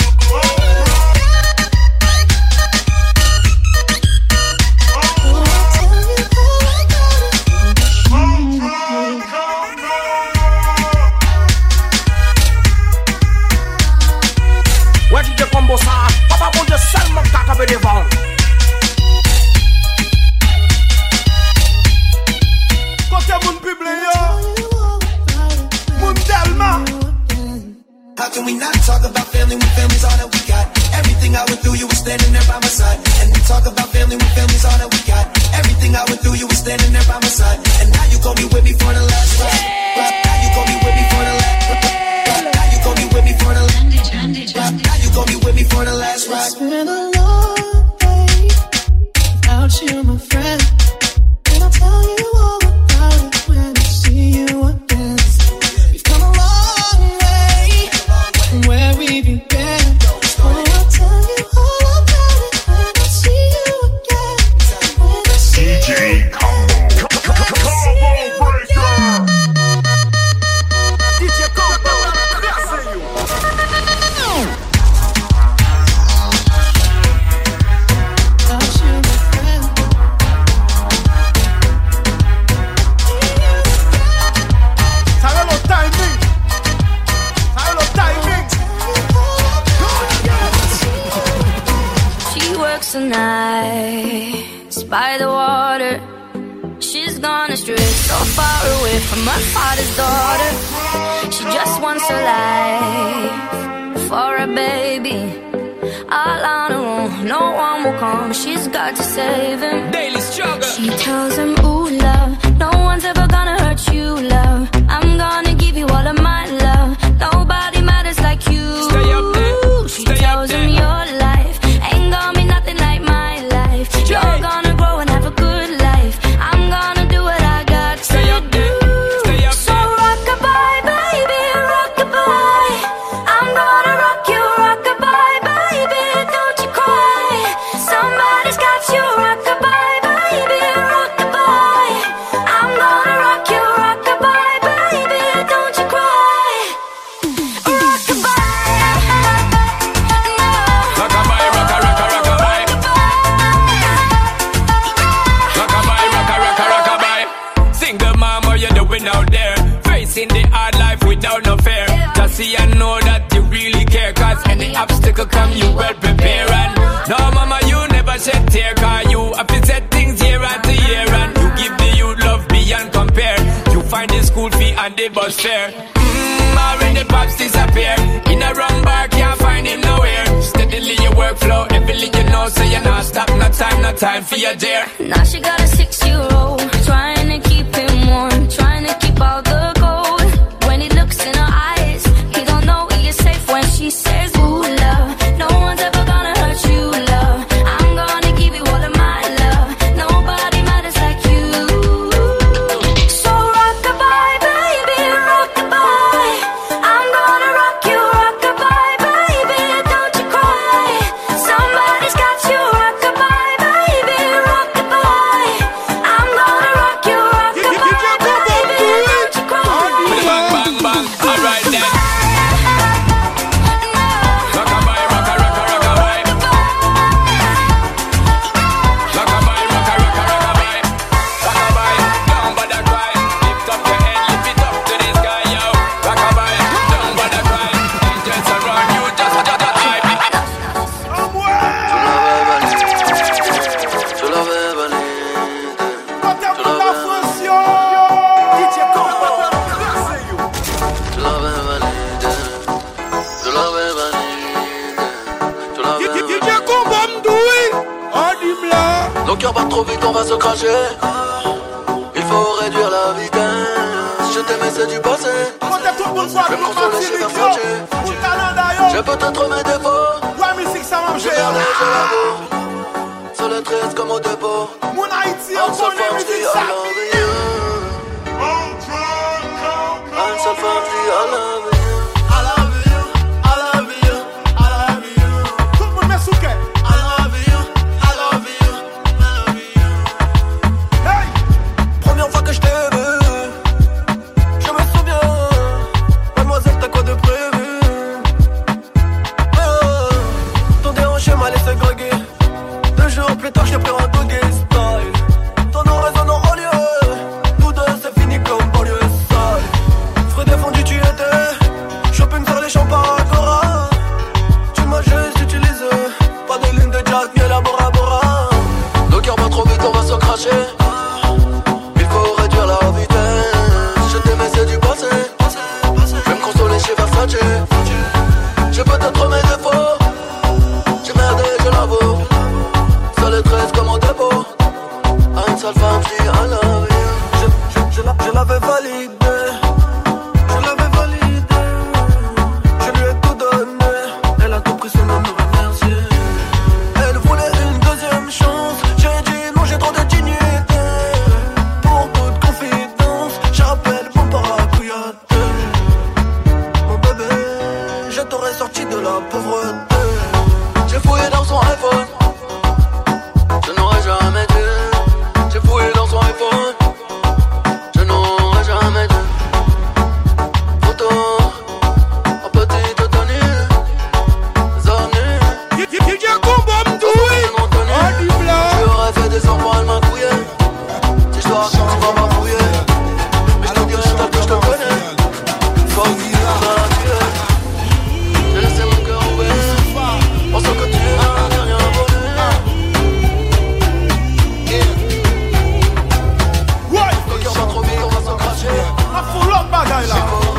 Ouais, DJ Combo ça, papa bon Dieu seulement caca veut devant. Côté mon public yo, mon Delma. How can we not talk about family when family's all that we got? Everything I went through, you were standing there by my side. And we talk about family when family's all that we got. Everything I went through, you were standing there by my side. And now you gon' be with me for the last ride. Now you gon' be with me for the last ride. Now you gon' be with me for the last ride. Now you gon' be with me for the last ride. It's been a long day without you, my friend. And I'll tell you all about it when I see you again. We've come a long way from where we began. Oh, I'll tell you all about it when I see you again. When I see DJ Combo. Combo Breaker. DJ Combo, blessing you. The nights by the water, she's gone astray, so far away from her father's daughter. She just wants her life for a baby, all on her own. No one will come, she's got to save him. Daily struggle. She tells him, ooh love, no one's ever gonna hurt you, love. I'm gonna give you all of my love. Nobody matters like you. Stay up there. She tells him your life ain't gonna be nothing like my life. You're gonna grow and have a good life. I'm gonna do what I got to do. So rock-a-bye, baby, rock-a-bye. I'm gonna rock you, rock-a-bye, baby. Don't you cry. Somebody's got you, rock-a-bye, baby, rock-a-bye. I'm gonna rock you, rock-a-bye, baby. Don't you cry. Out there, facing the hard life without no fear. Just see and know that you really care, cause any obstacle come you well prepare. And no mama, you never shed tear, cause you have to set things year after year. And you give the youth love beyond compare. You find the school fee and the bus fare. Already pops disappear. In a wrong bar, can't find him nowhere. Steadily your workflow, everything you know, so you're not stop, no time for your dear. Now she got a 6-year-old, trying to keep him warm, trying to keep all the gold. When he looks in her eyes, he don't know he is safe when she says, ooh, love, no one's ever gonna hurt you, love. I'm gonna give you all of my love. Nobody matters like you. So rock-a-bye, baby, rock-a-bye. I'm gonna rock you, rock-a-bye, baby. Don't you cry. Somebody's got you, rock-a-bye, baby, rock-a-bye. Nos cœurs battent trop vite, on va se cracher. Il faut réduire la vitesse. Je t'aimais, c'est du passé. Je vais me consoler chez Versace. Je peux t'être mes défauts. Je vais aller chez la boue. Sur le 13 comme au dépôt. Un seul femme dit I love you. Un seul femme dit I love you. Il faut réduire la vitesse. Je t'aimais, c'est du passé. Je vais me consoler chez Versace. Je peux t'être mes défauts. J'ai merdé, je l'avoue. Sur les 13 comme au dépôt. À une seule femme, je dis I love you. Je l'avais validé. Je l'avais validé. Je lui ai tout donné. Elle a tout pris sans me remercier. Elle voulait une deuxième chance. J'ai dit non, j'ai trop de dignité. Pour toute confidence, j'appelle mon parapluiate. Mon bébé, je t'aurais sorti de la pauvreté. J'ai fouillé dans son iPhone. Je n'aurais jamais dû. J'ai fouillé dans son iPhone. Je n'aurais jamais dû. Photo en petite tenue. Zone. DJ Combo me Tu aurais fait des enfants, elle m'a couillé. Si je dois raconter, tu vas m'affouiller. Mais je te dirai tel que je te connais. Faut que tu m'as tué. J'ai laissé mon cœur ouvert. Pensant que tu n'as rien volé. Ouais, le cœur va trop vite, on va se cracher. A faut l'autre bagaille là.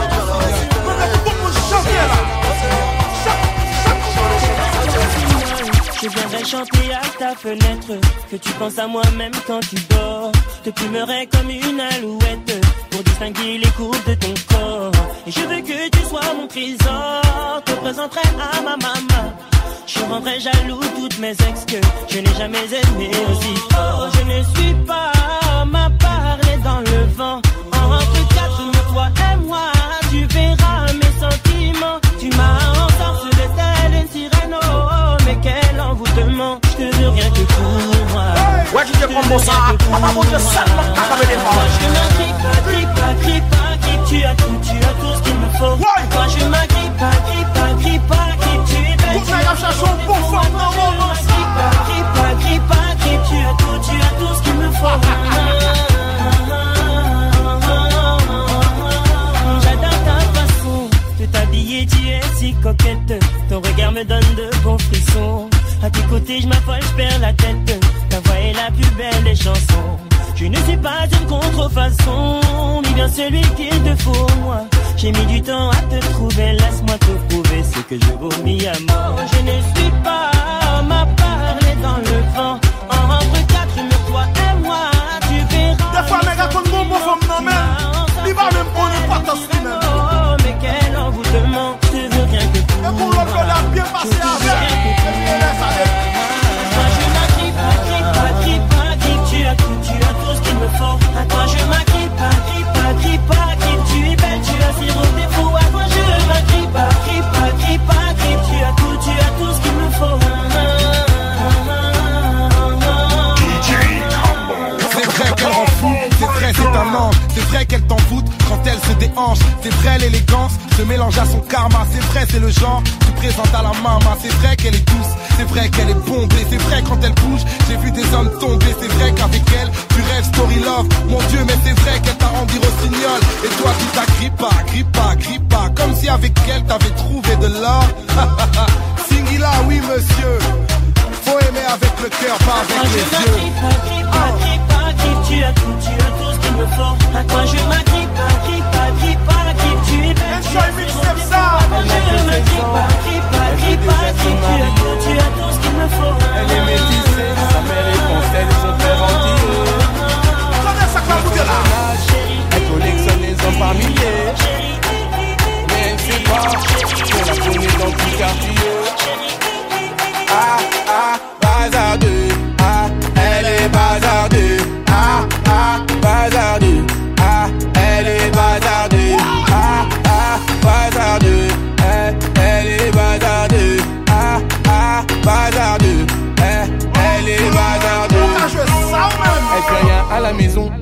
Je viendrai chanter à ta fenêtre, que tu penses à moi même quand tu dors. Te plumerai comme une alouette, pour distinguer les courbes de ton corps. Et je veux que tu sois mon trésor, te présenterai à ma maman. Je rendrai jaloux toutes mes ex que je n'ai jamais aimé aussi fort. Je ne suis pas homme à parler dans le vent. Entre quatre, toi et moi, tu verras mes sentiments. Tu m'as ensorcelé telle une sirène, oh, mais quel envoûtement. Je te veux rien que pour moi. Ouais, tu te prends mon sang. Papa, mon Dieu, ça ne m'a pas les femmes. Je m'agrippe, tu as tout ce qu'il me faut. Toi, je m'agrippe, tu es belle. Tu as tout ce qu'il me faut. J'adore ta façon de t'habiller, tu es si coquette. Ton regard me donne de bons frissons. À tes côtés, je m'affole, je perds la tête. Ta voix est la plus belle des chansons. Je ne suis pas une contrefaçon, mais bien celui qu'il te faut, moi. J'ai mis du temps à te trouver, laisse-moi te prouver ce que je vaux mis à mort. Je ne suis pas homme à parler dans le vent. Entre quatre, mais toi et moi, tu verras. Des fois, mes gars, quand mon bon femme non mais il va même prendre pas ta semaine. Oh, mais quel envoûtement, je veux rien que pour moi. Et pour l'autre, elle a bien passé avec. Moi, je m'agrippe, tu as tout ce qu'il me faut. À toi, je m'agrippe, tu es belle, tu as zéro défaut. À toi, je m'agrippe, tu as tout ce qu'il me faut. C'est vrai qu'elle rend fou, c'est vrai c'est un ange. C'est vrai qu'elle t'envoûte quand elle se déhanche. C'est vrai l'élégance se mélange à son karma. C'est vrai c'est le genre qui présente à la maman. C'est vrai qu'elle est douce, c'est vrai qu'elle est bombée. C'est vrai quand elle bouge, j'ai vu des hommes tomber. C'est vrai qu'avec elle, tu rêves story love. Mon Dieu mais c'est vrai qu'elle t'a rendu rossignol. Et toi tu t'agrippes pas comme si avec elle t'avais trouvé de l'or. Singila oui monsieur. Faut aimer avec le cœur, pas avec les yeux. Tu as tout ce qu'il me faut. À toi je m'agrippe, tu es belle. Tu as tout ce qu'il me faut. Elle est métissée, sa mère est française,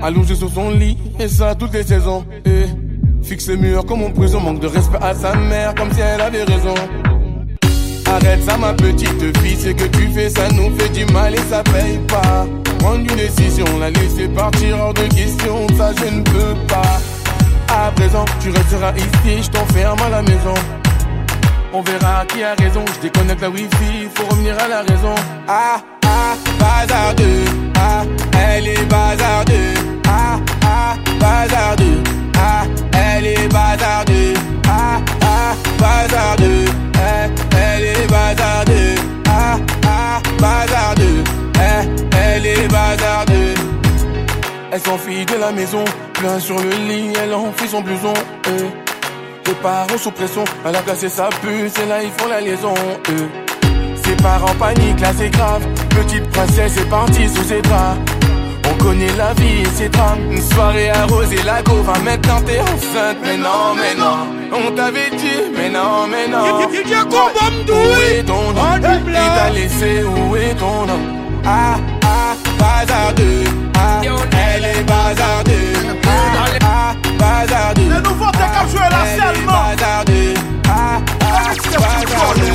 allongé sur son lit, et ça toutes les saisons. Et fixe les murs comme en prison, manque de respect à sa mère, comme si elle avait raison. Arrête ça ma petite fille, ce que tu fais ça nous fait du mal et ça paye pas. Prendre une décision, la laisser partir hors de question, ça je ne peux pas. À présent, tu resteras ici, je t'enferme à la maison. On verra qui a raison, je déconnecte la wifi, faut revenir à la raison. Ah, ah, bazardeux, ah, elle est bazardeux. Ah, ah, bazardeux, ah, elle est bazardeux. Ah, ah, bazardeux, elle est bazardeux. Ah, ah, bazardeux, elle est bazardeux. Elle s'enfuit de la maison, plein sur le lit, elle enfuit son blouson. Les parents sous pression, elle a placé sa puce et là ils font la liaison. Ses parents paniquent, là c'est grave. Petite princesse est partie sous ses draps. On connaît la vie et ses drames. Une soirée arrosée, la go va maintenant t'es enceinte. Mais non, on t'avait dit, mais non. Où est ton homme? Il t'a laissé, où est ton homme? Ah, ah, bazardeux. Ah, elle est bazardeux. Ah, ah, bazardeux. Les nouveaux t'es qu'à jouer là seulement. Bazardeux. Ah, ah, bazardeux.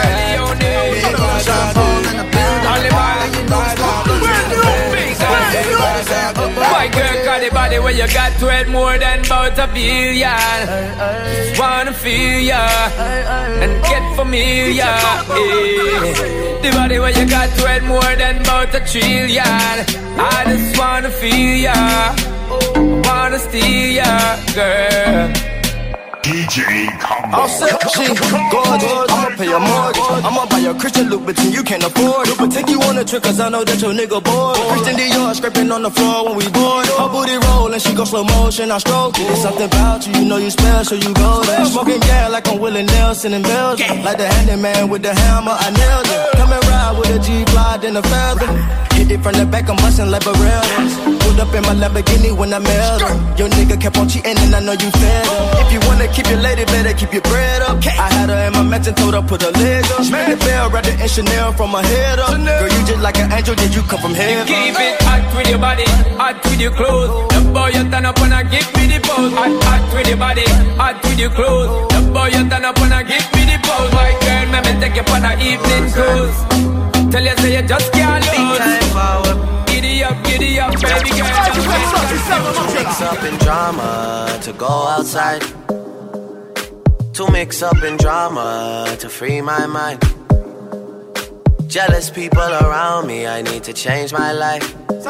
My girl got the body where you got to it more than about a billion. Just wanna feel ya and get familiar. Yeah. The body where you got to it more than about a trillion. I just wanna feel ya, wanna steal ya, girl. DJ Combo. I'll set she gorgeous. I'ma pay your mortgage. I'ma buy your Christian Louboutin you can't afford. But take you on a trip cause I know that your nigga bored. Christian Dior scraping on the floor when we bored. Her booty rollin', she go slow motion, I stroke it. There's something about you, you know you special, you go there. Smoking gas like I'm Willie Nelson in Belgium. Like the handyman with the hammer, I nailed it. Come and ride with a G-Fly and a feather. Hit it from the back, I'm bustin' like Barreras. Pulled up in my Lamborghini when I mailed him. Your nigga kept on cheating and I know you fed him. If you wanna keep your lady, better keep your bread up. I had her in my mansion, told her put her leg up. She made the bell, wrapped it in Chanel from her head up. Girl, you just like an angel, did you come from heaven? You keep it hot with your body, hot with your clothes. The boy you turn up and give me the pose. Hot with your body, hot with your clothes. The boy you turn up and give me the pose. My girl, let me take you for the evening cruise. Tell you say you just can't lose. Giddy up, baby girl. Mix up in drama to go outside. To mix up in drama to free my mind. Jealous people around me, I need to change my life.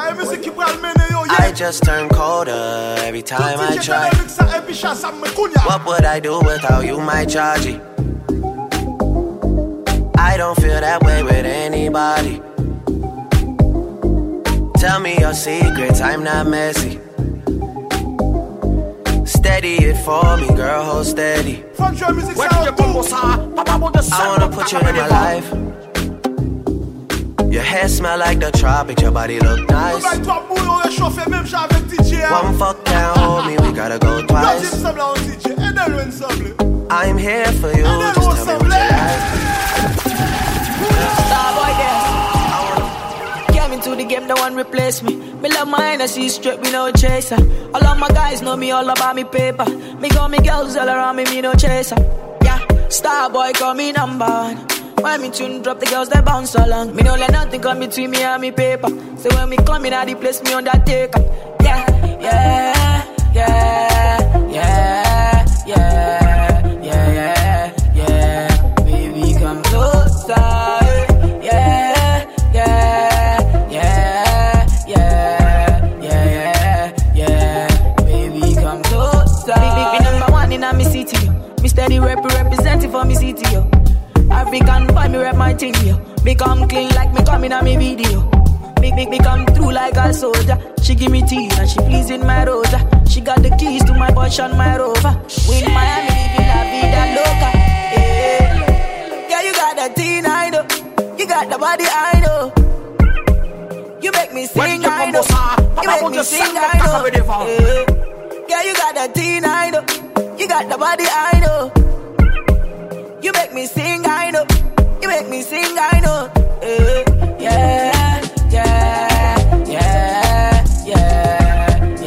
I just turn colder every time I try. What would I do without you, my Georgie? I don't feel that way with anybody. Tell me your secrets, I'm not messy. Steady it for me, girl, hold steady. I wanna put you in my life. Your hair smell like the tropics, your body look nice. One fuck can't hold me, we gotta go twice. I'm here for you, just tell me what you like. Starboy there. Came into the game, no one replace me. Me love my energy straight, me no chaser. All of my guys know me all about me paper. Me got me girls all around me, me no chaser. Yeah, Starboy call me number one. When me tune drop, the girls they bounce along. Me no let nothing come between me and me paper. So when me come in at the place, me undertaker. Yeah, yeah, yeah, yeah, yeah, yeah, yeah. Baby, come closer. Yeah, yeah, yeah, yeah, yeah, yeah. Baby, come closer. Big number one in a me city. Me steady representing for me city, yo. African boy, me rep my thing, yo. Me come clean like me coming on me video. Me come through like a soldier. She give me tea and she pleasing my rosa. She got the keys to my Porsche and my Rover. We in Miami living la vida loca. Yeah, you got that teen, I know. You got the body, I know. You make me sing, I know. You make me sing, I know. Yeah, you got that teen, I know. You got the body, I know. You make me sing, I know. You make me sing, I know. Yeah, yeah, yeah, yeah,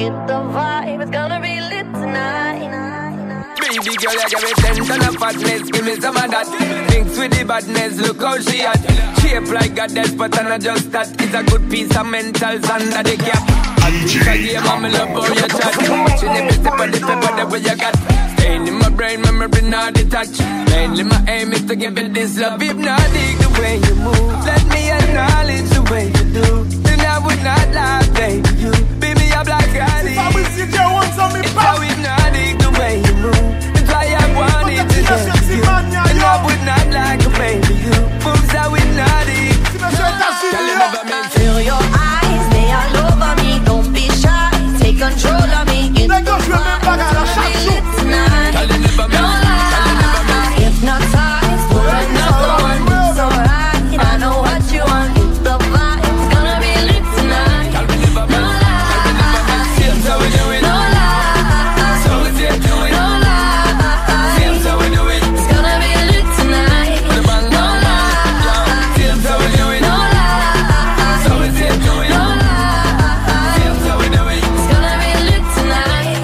get the vibe. It's gonna be lit tonight. Baby girl, you give me 10 ton of fatness, give me some of that. Thinks with the badness, look how she at. Shape like goddess, but I'm not just that. It's a good piece of mentals under the cap. It's a game, I'm in love how you chat. Watching every step of the paper, the way you got. Staying in my brain, memory not detached. Mainly my aim is to give it this love. Hypnotic the way you move. Let me acknowledge the way you do. Then I would not lie, baby. You beat me up like I did. It's so hypnotic the way you move. It's why I wanted to get you. And I would not like a baby. You moves so hypnotic. Feel your eyes, they all over me. Don't be shy, take control of me. Get the vibe, lit tonight. No lie, hypnotized, we're another one. It's alright, I know what you want. Get the vibe, it's gonna be lit tonight. No lie, seems how we do it. no lie, So we did do it. no lie. Seems how we do it. It's gonna be lit tonight. No lie, Seems how we do it. no lie. So we did do it. No lie, Seems how we do it. it's gonna be lit tonight.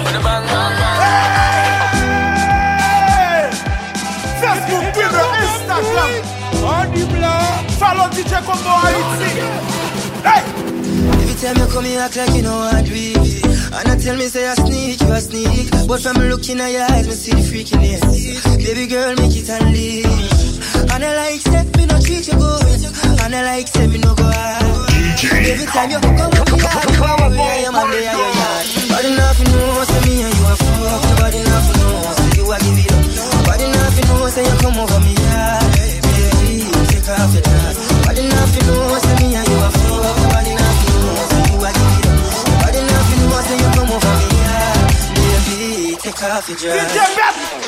Facebook, Twitter, Instagram. On the blog. Follow DJ Combo Haiti. Hey! Every time you come here, act like you know what we be. And I tell me, say I sneak, you a sneak. But from looking at your eyes, me see the freakiness. Baby girl, make it and leave. And I like, say, me no treat you good. And I like, say, me no go out. Every time you come up here, you are worried, I'm on there, you're yard. Bad enough, you know, say me and you are fuck. Bad enough, you know, say you are give it up. Bad enough, you know, say you come over me, yeah. Baby, take off your dress. Bad enough, you know, say me and you are fuck. Bad enough, you know, say you are give it up. Bad enough, you know, say you come over me, yeah. Baby, take off your dress.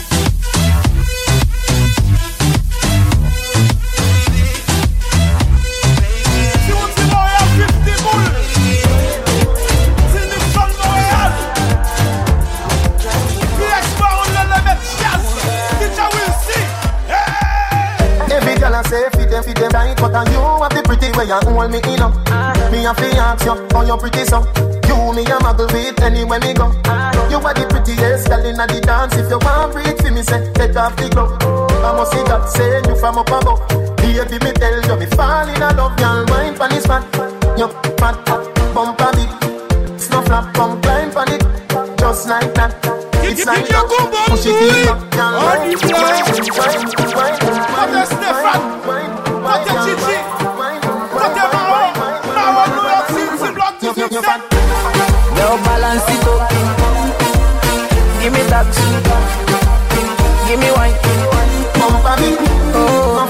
Fit them tight, but you have the pretty way you hold me in up. Me have to ask you, how you pretty so? You me a muggle with anywhere me go. You are the prettiest girl in the dance. If you want breathe for me, say take off the glove. I must see that saying you from up above. Baby, me tell you me fall in love. Girl, wine pon this fat, you fat, bump a bit. Snow flap, come climb pon it, just like that. It's like you push it in up, girl. Wine, wine, wine. Now balance it up. Give me that. Give me wine. Bump a bit. Oh,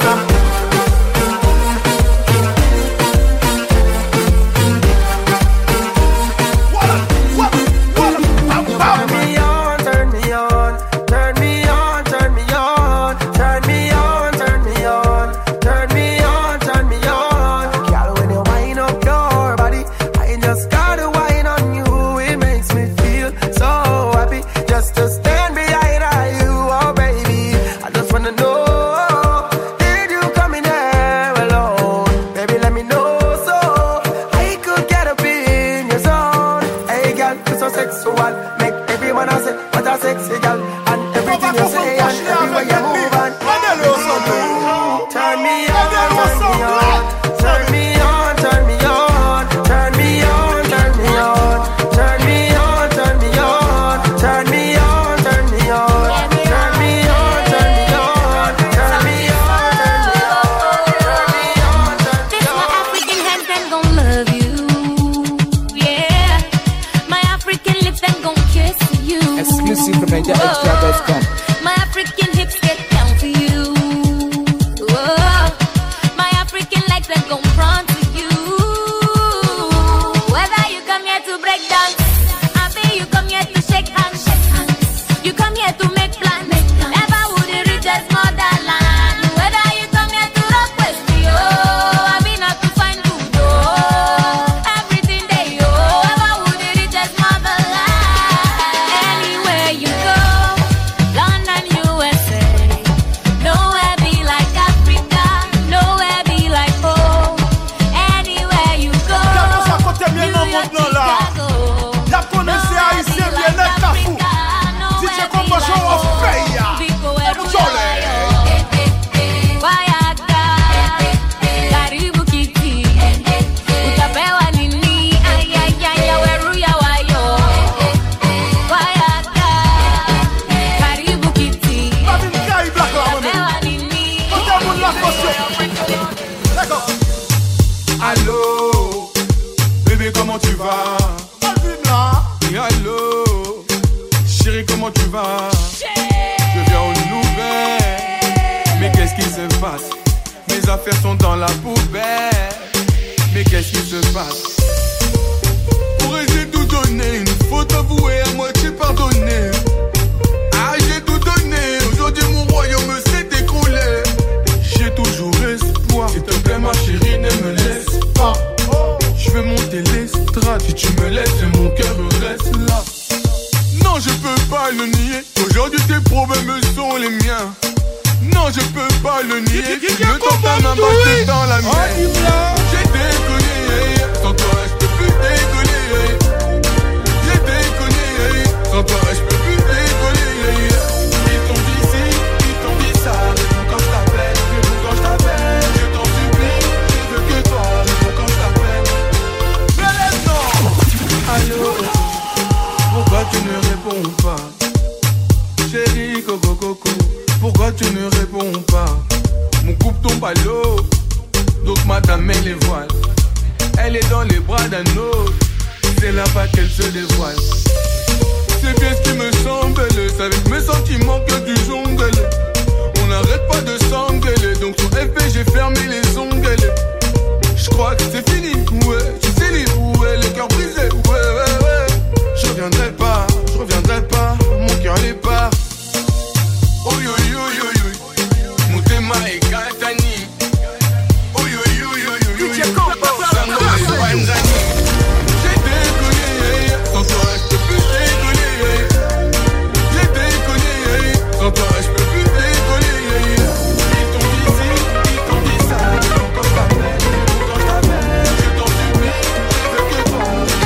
turn me on, turn me on, turn me on, turn me on, turn me va? Et allô, chérie, comment tu vas? Je viens aux nouvelles. Mais qu'est-ce qui se passe? Mes affaires sont dans la poubelle. Mais qu'est-ce qui se passe? Pourrais-je tout donner? Une faute avouée, à moitié pardonnée. Ah, j'ai tout donné. Aujourd'hui, mon royaume s'est écroulé. J'ai toujours espoir. S'il te plaît, ma chérie, ne me laisse pas. Je vais monter l'estrade. Si tu me laisses, mon cœur reste là. Non, je peux pas le nier. Aujourd'hui, tes problèmes sont les miens. Non, je peux pas le nier. Le temps d'un embarqué dans la mienne. J'ai déconné. Sans toi, je peux plus déconner. J'ai déconné. Sans toi, je peux plus déconner. Ils t'ont dit ci, ils t'ont dit ça. Réponds quand je t'appelle, réponds quand je t'appelle. Je t'en supplie, je veux que toi. Réponds quand je t'appelle. Mais laisse-moi. Allô, pourquoi tu ne réponds pas? Chérie, coco, coco, pourquoi tu ne réponds pas? Mon couple tombe à l'eau, donc madame elle les voile. Elle est dans les bras d'un autre, c'est là-bas qu'elle se dévoile. C'est bien ce qui me semble, c'est avec mes sentiments que tu jongles. On n'arrête pas de s'engueuler, donc sur FP j'ai fermé les ongles. Je crois que c'est fini, ouais, je sais libre, ouais, le cœur brisé, ouais. Je reviendrai pas, mon cœur n'est pas. Oh yo yo yo yo, mon thème est Katani. Oh yo yo yo yo yo, j'ai déconné, sans toi je peux plus déconner. J'ai déconné, sans toi je peux plus déconner. Ils t'ont dit ci, ils t'ont dit ça. Quand je t'appelle, je t'en supplie, je veux que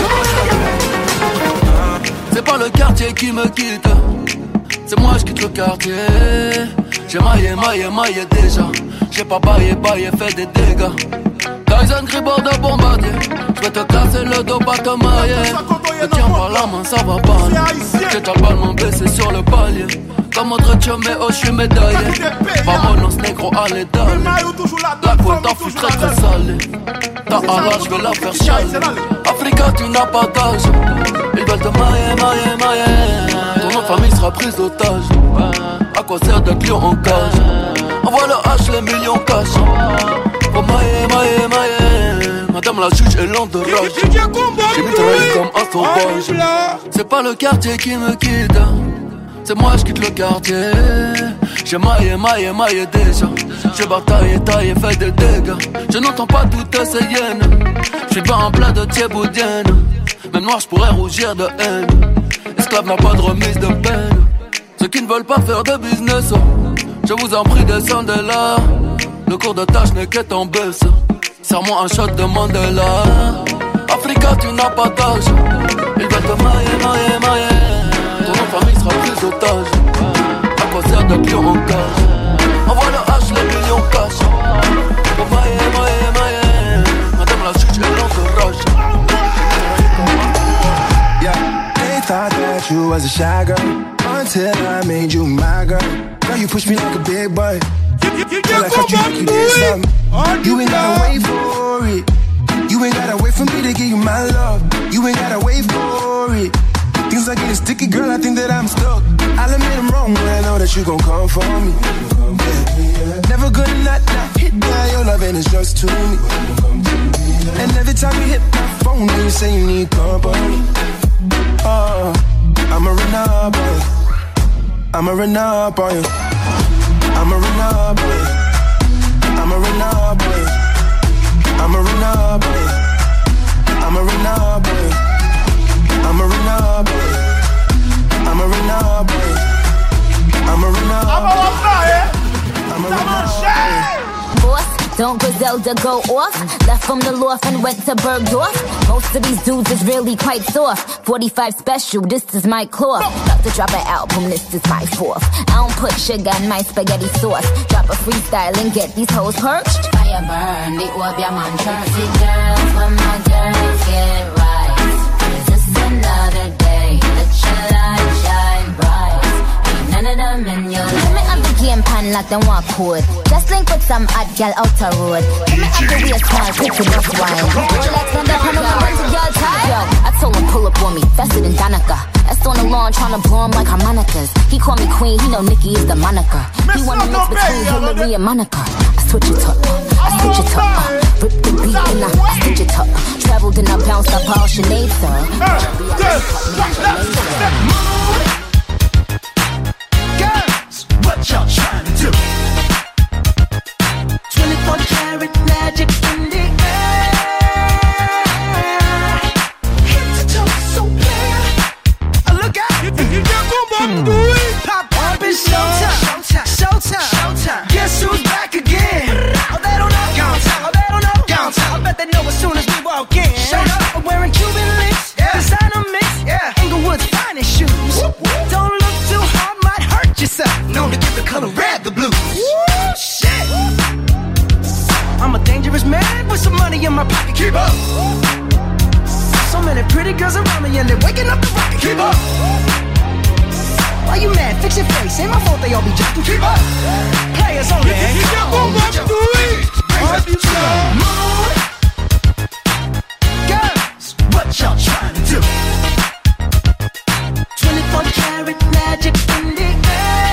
toi. C'est pas le quartier qui me quitte, c'est moi je quitte le quartier. J'ai maillé déjà. J'ai pas baillé, fait des dégâts. Tyson Gribord de bombardier. J'vais te casser le dos, pas te mailler. Me tiens par la main, ça va pas. J'ai ta balle, mon baissé sur le palier. Comme autre mais oh, j'suis médaillé. Vamonos négro, allez d'aller. La cuenta fut très salée. Ta ala, j'vais la faire chialer. Africa, tu n'as pas d'âge. Ils veulent te mailler. Ton nom de famille sera prise d'otage. À quoi sert d'être lion en cage? Envoie le H, les millions cash. Oh mailler. Madame la juge est lente de rage. J'ai mitraillé comme un sauvage. C'est pas le quartier qui me quitte, c'est moi je quitte le quartier. J'ai maillé déjà. J'ai bataillé, taillé, fait des dégâts. Je n'entends pas toutes ces hyènes. J'suis pas en plat de thieboudienne. Même noir j'pourrais rougir de haine. Esclave n'a pas de remise de peine. Ceux qui ne veulent pas faire de business, je vous en prie descendez là. Le cours de tâche n'est qu'être en baisse. Serre-moi un shot de Mandela. Africa tu n'as pas d'âge. Ils veulent te mailler. Ton nom de famille sera pris d'otage. À quoi sert d'être lion en cage? Envoie le H, les millions cash. Oh mailler. Madame la juge est lente de rage. Yeah, they thought that you was a shy girl until I made you my girl. Now you push me like a big boy. Till I cut you like you did something. You ain't gotta wait for it. You ain't gotta wait for me to give you my love. You ain't gotta wait for it. Things are getting sticky, girl, I think that I'm stuck. I'll admit I'm wrong, but I know that you gon' come for me. Yeah. Never gonna not hit by your loving is just to me. And every time you hit my phone, you say you need company. Oh, I'ma run up on you. I'ma run up on you. I'ma run up on you. I'ma run up on you. I'ma run up on you. I'ma run up on you. I'ma run up on you. I'ma run up on you. I'ma run up on you. I'ma run up on you. Boss, don't Griselda go off? Left from the loft and went to Bergdorf. Most of these dudes is really quite soft. 45 special, this is my cloth. About to drop an album, this is my fourth. I don't put sugar in my spaghetti sauce. Drop a freestyle and get these hoes perched. Fire burn, the Obeah mantra. Pretty girls, when my girls get right. Is this another day that your light shine bright? Ain't none of them in your life. game pan like them walk code. Just link with some hot gal outer road. Give me up the waist smile, pretty bus wine. Rolex on the panel, I'm to girl time. Yo, I told him pull up on me, faster than Danica. That's on the lawn, tryna blow him like harmonicas. He call me queen, he know Nikki is the moniker. He wanna mix between Hillary and Monica. I switch it up, I switch it up. Rip the beat and I stitch it up. Traveled and I bounced up all Sinead, sir. Girls, what y'all trying to do? 24 karat magic in the air. Head to toe, so clear. Look out! You can't do it! Pop up and showtime, showtime, showtime. Guess who's back again? Oh, they don't know. Oh, they don't know. I bet they know as soon as we walk in. Showed up, I'm wearing Cuban links, designer mix, Inglewood's finest shoes. Don't look too hard, might hurt yourself. Known to give the color red the blues. Woo, shit. I'm a dangerous man with some money in my pocket. Keep up. So many pretty girls around me and they're waking up the rocket. Keep up. Why you mad? Fix your face. Ain't my fault they all be jacking. Keep up. Players only. Girls, what y'all trying to do? 24 karat magic in the air.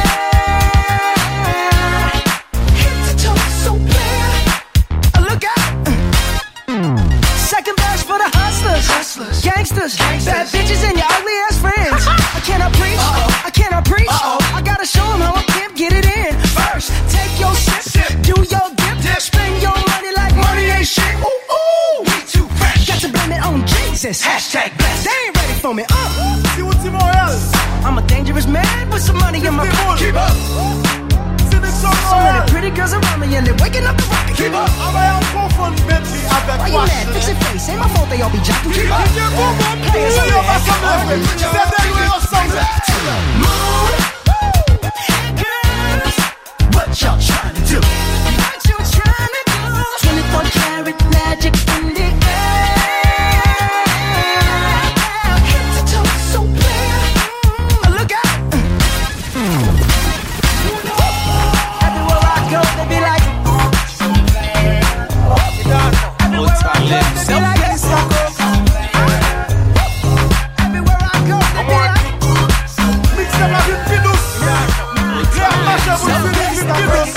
Head to toe, so clear. Look out! Second best for the hustlers, gangsters, bad bitches and your ugly ass friends. I cannot preach, I cannot preach. I gotta show them how a pimp get it in. First, take your sip, do your dip, spend your money like money ain't shit. Ooh, ooh, we too fresh. Got to blame it on Jesus. Hashtag blessed. They ain't ready for me. I'm a dangerous man with some money in my pocket. Keep up. So many pretty girls around me and they're waking up the rocket. Keep up. Why you mad? Fix your face. Ain't my fault they all be jacking. Keep up. Players on Moon. Girls, what y'all trying to do? What you trying to do? 24 karat magic in the air. Head to toe, so clear. Look out. Everywhere I go, they be like, everywhere I go, they be like, everywhere I go, they be like, mix them up with Pidus. Mash up with Pidus.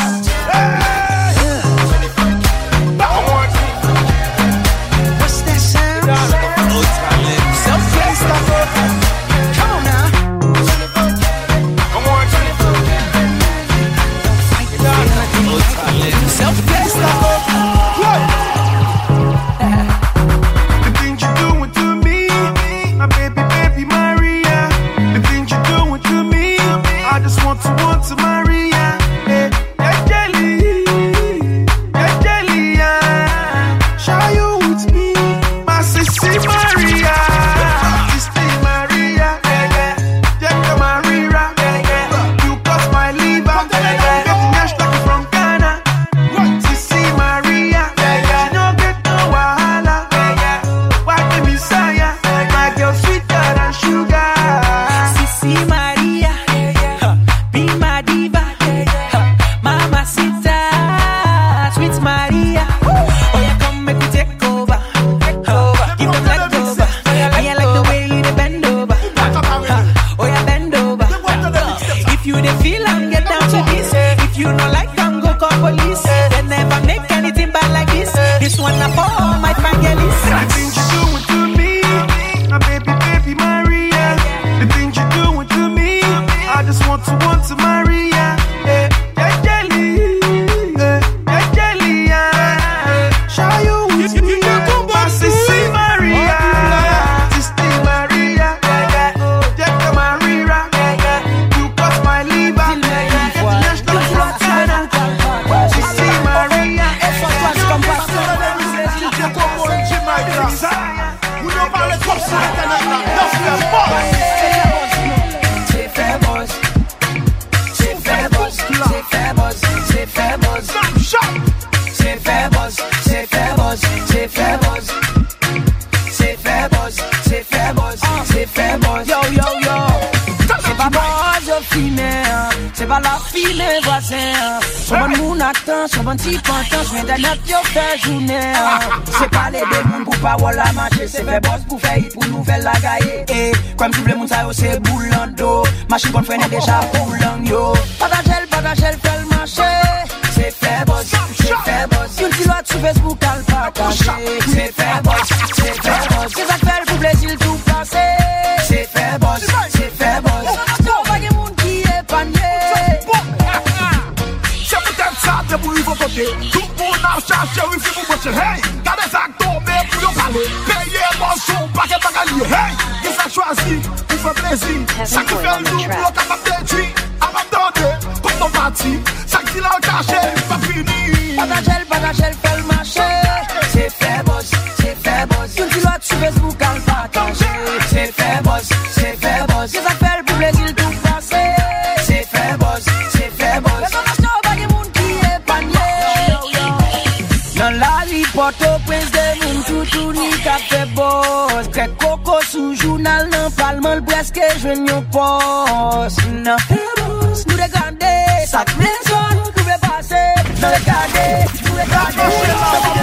What's that sound? Self-play stuff. Come on now. Self-play stuff. The things you're doing to me, my baby, baby Maria. The things you're doing to me, I just want to Maria. Yeah, jelly, yeah. Shall you with me, my sissy Maria? Sissy Maria, yeah, Maria, you cut my liver, getting nashed like from Ghana. Sissy Maria, you don't get no wahala. Why the Messiah, my girl sweeter than sugar. Sissy Maria, be my diva, Mama Sita, sweet Maria. Oh yeah, come make me take over, give them leg over. I like the way you bend over. Oh yeah, bend over. If you dey feel am, get down to this. If you no like am, go call police. They never make anything bad like this. This one na for all my fangelis. The things you're doing to me, my baby, baby Maria. The things you're doing to me, I just want to Maria. Yeah, jelly, yeah, jelly, yeah. Shall you with me, my sissy Maria? Sissy Maria, yeah, Maria. You cut my liver, get nashed like from Ghana. voisin. Son bon moun attend, son bon petit pantan, j'viens d'internet yo fait journée. C'est pas les deux moun pour pas voir la marché, c'est fait boss pour faire pour nouvelle la gaille. Et comme tout le monde ça yo c'est boulando, machine qu'on freine déjà boulant yo. Patagel fait le marché, c'est fait boss, c'est fait boss. Une petite loi sur Facebook à le partager, c'est fait boss, c'est fait boss. C'est ça fait pour plaisir tout passer, c'est fait boss, c'est fait boss. Non pas de monde qui est panier. C'est peut-être ça de pour y voter. Tout le monde a cherché oui c'est pour bosser. Hey, t'as des acteurs mais pour y parler. Payez mon son, pas que bagalier. Hey, qui ça choisi pour faire plaisir. Ça qui fait le double, on capable de dire. Abandonné, comme ton parti. Ça qui l'a caché, pas fini. Patagel fait le marché, c'est fait boss, c'est fait boss. Une petite loi sur Facebook à le partager, c'est fait boss, c'est fait boss. C'est ça fait pour plaisir tout passer, c'est fait boss, c'est fait boss. Mais on a pas de monde qui est panier. Dans la vie, Port-au-Prince de moun tout ni qu'a fait boss. Crête coco sous journal, non parlement presque je n'y poste. Non, nous regarder, chaque maison nous pouvait passer. Nous regarder, nous regarder.